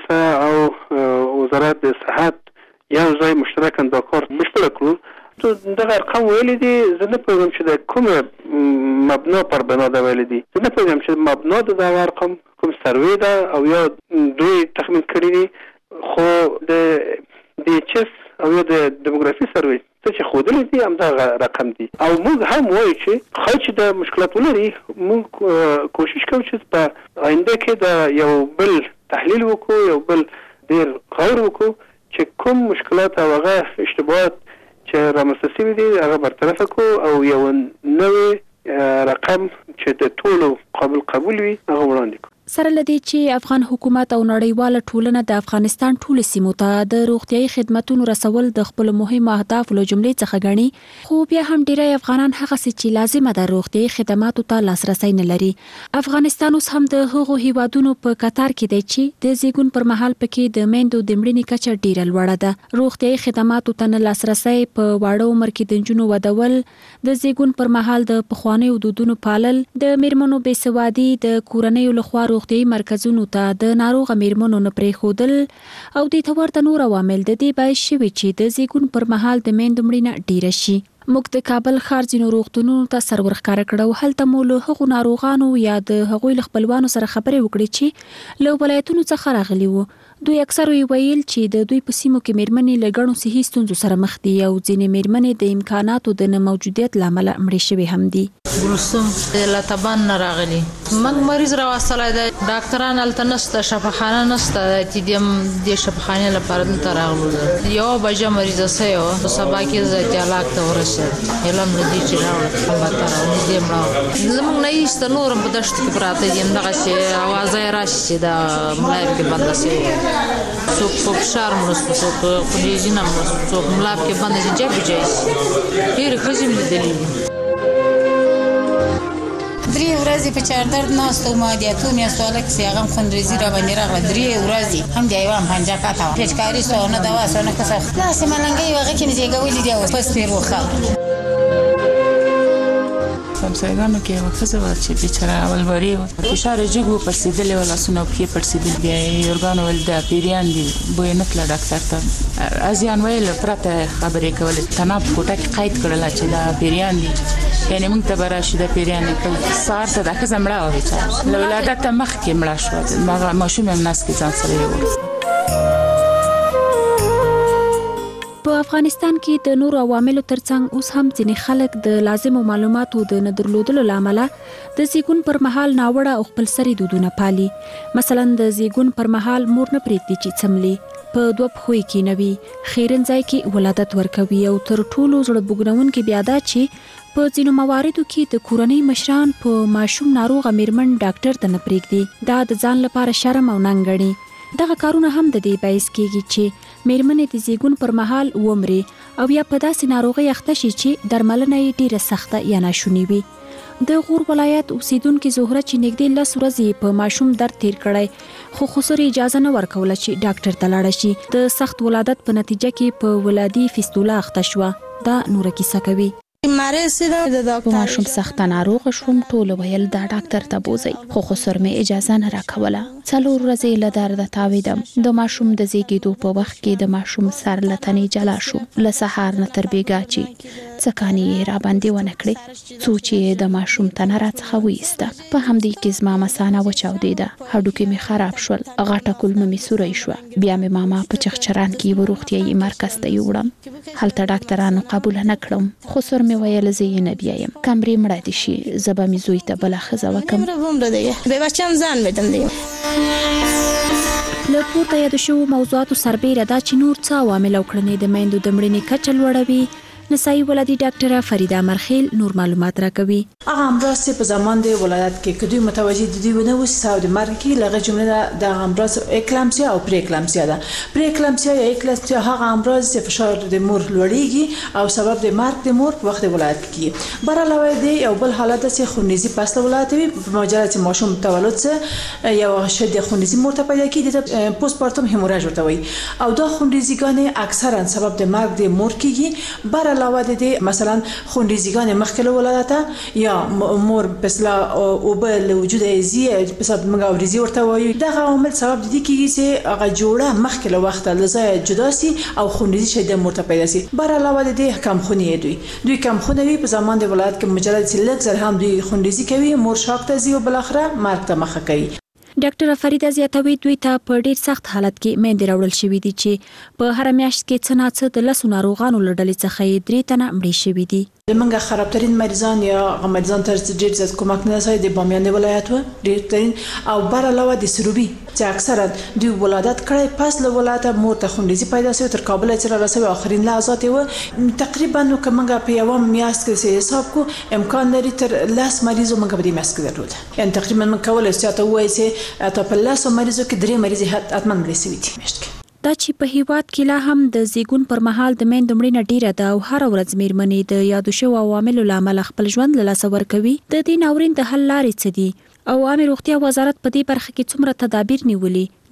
او وزارت د صحت یو ځای مشترکاً دا کار بشپړ کړو. تو دغه ارقام ویلي دي، زه نه پوهیږم چې د کومه مبنا پر بنا ده ویلي دي. زه نه پوهیږم چې مبنا د دغه ارقام کوم سروې ده او یا دوی تخمین کړي دي، خو د ډي ایچ اس او یا د دیموګرافي سروې څه چې ښودلي دي همدغه رقم دي. او موږ هم وایو چې خو چې د مشکلات ولري موږ کوشش کوو چې په آینده کې د یو بل تحلیل وکړو، یو بل ډیر غور وکړو چې کوم مشکلات او هغه اشتباهات چې رامنځته شوي دي هغه برطرف کړو او یو نوی رقم چې د ټولو قابل قبول وي هغه وړاندې کړو.
سره لدی چې افغان حکومت او نړیواله ټولنه د افغانستان ټول سیمو ته د روغتيایي خدماتو رسول د خپل مهمه اهداف له جملې څخه غني، خو بیا هم ډیری افغانان هغه چې لازمه ده روغتيایي خدماتو ته لاسرسي نه لري. افغانستان اوس هم د هغو هیوادونو په قطار کې دی چې د زیږون پر مهال پکې د میندو د مړینې کچه ډیره لوړه ده. روغتيایي خدماتو ته نه لاسرسي په واړه عمر کې د نجونو ودول، د زیږون پر مهال د پخوانیو دودونو پالل، د میرمنو بېسوادي، د کورنیو لخوا روغتيایي مرکزونو ته د ناروغ میرمنو نه پریښودل او د ورته نور عوامل د دې باعث شوي چې د زیږون پر مهال د میندو مړینه ډیره شي. موږ د کابل ښار ځینو روغتونونو ته سر ورښکاره کړو. هلته مو له هغو ناروغانو یا د هغوی له خپلوانو سره خبرې وکړې چې له ولایتونو څخه راغلي وو. دوی اکثر ویل چې د دوی په سیمو کې میرمنې له ګڼو صحي ستونزو سره مخ دي او ځینې میرمنې د امکاناتو د نه موجودیت له امله مړې شوې هم دي.
ګلسوم له تبان نه راغلي. موږ مریض راوستلی دی، ډاکټران هلته نشته، شفاخانه نشته چې د دې شفاخانې لپاره دلته راغلو. یوه بجه مریضه سوې وه، سبا کې زه اتیالاک ته ورسېد. علم له دې چې راوړه همدلته راونږدې مړه. زموږ نه ایسته نور هم په دښتو کې پراته دي، همدغسې اوازه یې راشي چې د ملایب کې بنده سوې. څوک په فشار مرسته، څوک په خلیجینه مرسته، څوک ملاب کې بنده چې جګ جایز. ډېرې ښځې مې لیدلي دي.
درې ورځې په چاردرد ناست وم، د اتو میاشتو هلک چې هغه هم خونریزي راباندې راغله. درې ورځې هم د یوه هم پنجه پته وه، پېچکاري سوه، نه دوا سوه، نه کسه. داسې ملنګۍ وه، هغه کې مې زېږولي دي او پس پېر وخه.
همسایګانو کې یوه ښځه وه چې بېچاره اولبرې وه، فشار یې جګ و، پړسېدلې وه، لاسونه او پښې پړسېدلي. بیا یې ورګانو ویل دا پیریان دي، بوی نه تله ډاکټر ته. ازیان ویل پرته خبرې کولې، تناب په کوټه کې قید کړله چې دا پیریان دي، یعنې موږ ته به راشي دا پیریان دي. سهار ته دا ښځه مړه وه بېچاره، له ولادته مخکې مړه شوه. هغه ماشوم یې هم نس کې ځان سره یووړ.
په افغانستان کې د نورو عواملو ترڅنګ اوس هم ځینې خلک د لازمو معلوماتو د نه درلودلو له امله د زیږون پر مهال ناوړه او خپلسري دودونه پالي. مثلا د زیږون پر مهال مور نه پرېږدي چې څملي، په دوه پښو یې کینوي، خیرن ځای کې ولادت ورکوي، او تر ټولو زړه بوږنونکې بیا دا چې په ځینو مواردو کې د کورنۍ مشران په ماشوم ناروغه میرمن ډاکټر ته نه پرېږدي. دا د ځان لپاره شرم او ننګ ګڼي. دغه کارونه هم د دې باعث کېږي چې میرمنې د زیږون پر مهال ومري او یا په داسې ناروغۍ اخته شي چې درملنه یې ډیره سخته یا ناشونې وي. د غور ولایت اوسیدونکې زهره چې نږدې لس ورځې په ماشوم درد تیر کړی، خو خسر یې اجازه نه ورکوله چې ډاکټر ته لاړه شي. د سخت ولادت په نتیجه کې په ولادي فیستولا اخته شوه. دا نوره کیسه کوي.
په ماشوم سخته ناروغه شوم، ټول ویل دا ډاکټر ته بوزئ، خو خسر مې اجازه نه راکوله. څلور ورځې له درده تاویدم. د ماشوم د زیږېدو په وخت کې د ماشوم سر له تنې جلا شو. له سهار نه تر بېګا چې څکانې یې راباندې ونه کړې، څو چې د ماشوم تنه راڅخه وایسته. په همدې کې زما مثانه وچاودېده، هډوکي مې خراب شول، غټه کولمه مې سوری شوه. بیا مې ماما په چغچران کې یوه روغتیایي مرکز ته یوړم. هلته ډاکټرانو قبوله نه کړم. خسر مې ویل زه یې نه بیایم، کمرې مړه دې شي، زه به مې زوی ته بله ښځه وکړم. له پورته یادو شوو موضوعاتو سربیره دا چې نور څه عوامل او کړنې د میندو د مړینې کچه لوړوي، نسایي ولادي ډاکټره فریده مرخیل نور معلومات راکوي.
هغه امراض چې په زمان د ولادت کې کدوې متوجه دي ونه وسه او د مرګ کې لغه جمله د امراض اکلامسیا او پری اکلامسیا ده. پری اکلامسیا یا اکلامسیا هغه امراض چې فشار د مور لوړیږي او سبب د مرګ د مور په وخت ولادت کې. بر علاوه دی یو بل حالت چې خونریزي پس له ولادت وي، په مجرد چې ماشوم تولد سره یو شدید خونریزي مور ته پیدا کیږي، د پوست پارتم هیموراژ ورته وي، او دا خونریزیګان اکثرا سبب د مرګ د مور کیږي. بر علاوه د دې مثلا خونریزیګان مخکې له ولادت یا مور پسلا او بل وجود ازي په سبب موږ ورزي ورته وایو. دا عوامل سبب دي کیږي چې هغه جوړه مخکې له وخت لزای جدا سي او خونریزي شدید مور ته پیدا سي. بر علاوه د دې کم خونی دوی دوی کم خونوي په زمان د ولادت کې مجرد چې لږ زر هم دوی خونریزي کوي، مور شاک ته ځي او بل اخره مرګ ته مخه کوي.
ډاکټر فریده زیاتوي دوی ته په ډیر سخت حالت کې میندې راوړل شوې دي چې په هر میاشت کې څه نه څه د لسو ناروغانو له ډلې څخه یې درې تنه مړې شوي دي.
زمونږ خرابترین مریضان یا هغه مریضان تر ډیر زیات کومک نه رسوي د بامیان ولایت و ډیر ترین، او بر علاوه د سروبي چې اکثرا دوی ولادت کړي پس له ولادت مور ته خونریزي پیدا شوه تر کابل چې رسوي اخرین لحظات و تقریبا نو کومه په یو میاشت کې حساب کو امکان لري تر لاس مریضو موږ به د میاشت کې درلود، یعنی تقریبا من کولای چې تاسو وایي چې اته په لاس مریضو کې درې مریض حتما مړ شوي دي میاشت کې.
دا چې په هیواد کې لا هم د زیږون پر مهال د میندو مړینه ډیره ده او هر ورځ میرمنې د یادو شوو عواملو له امله خپل ژوند له لاسه ورکوي، د دې ناورین د حل لارې څه دي او عامه روغتیا وزارت په دې برخه کې څومره تدابیر نیولي؟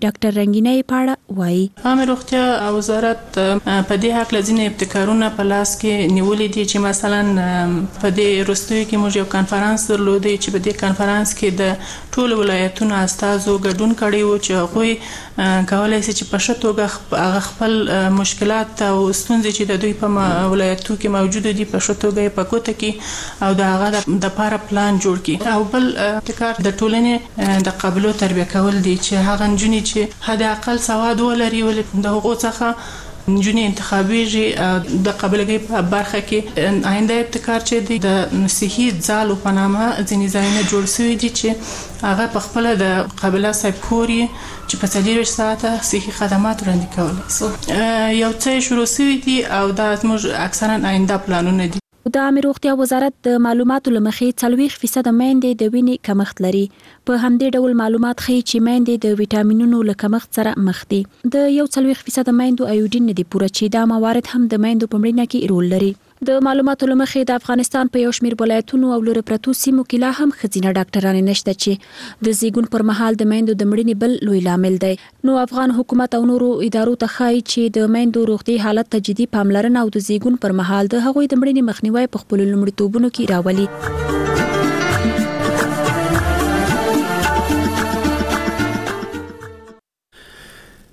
ډاکټر رنگینې پاړه وایي
عامه روغتیا وزارت په دې حق لزینه ابتکارونه په لاس کې نیولې دي چې مثلا په دې وروستیو کې موږ یو کانفرنس درلودی چې په دې کانفرنس کې د ټول ولایتونو استازو ګډون کړی و چې هغه کولای شي چې په شتوګه خپل مشکلات او ستونزې چې د دوی په ولایتو کې موجود دي په شتوګه په کوټه کې او د هغه د لپاره پلان جوړ کړي او بل ابتکار د ټولنې د قبلو تربیه کول دي چې هغه نجونې چې حد اقل سواد ولري ولې د هغو څخه نجونې انتخابېږي د قبلګۍ په برخه کې آینده ابتکار چې دی د صحي ځالو په نامه ځینې ځایونه جوړ شوي دي چې هغه په خپله د قبله صاحب کور چې په څلوېښت ساعته صحي خدمات وړاندې کولی شي یو څه شروع شوي دي او دا زموږ اکثرا آینده پلانونه دي.
د عامه روغتیا وزارت د معلوماتو لمخې څلوېښت فیصد میندې د وینې کمښت لري. په همدې ډول معلومات ښیي چې میندې د ویټامینونو له کمښت سره مخ دي. د یو څلوېښت فیصد میندو ایوډین نه دي پوره چې دا موارد هم د میندو په مړینه کې رول لري. د معلوماتو لمخې د افغانستان په یو شمېر ولایتونو او لوړ پرتو سیمو کې لا هم ښځینه ډاکټرانې نشته چې د زیږون پر مهال د میندو د مړینې بل لوی لامل دی. نو افغان حکومت او نورو ادارو ته ښایي چې د میندو روغتي حالت ته جدي پاملرنه او د زیږون پر مهال د هغوی د مړینې مخنیوي په خپل لومړیتوبونو کې راولي.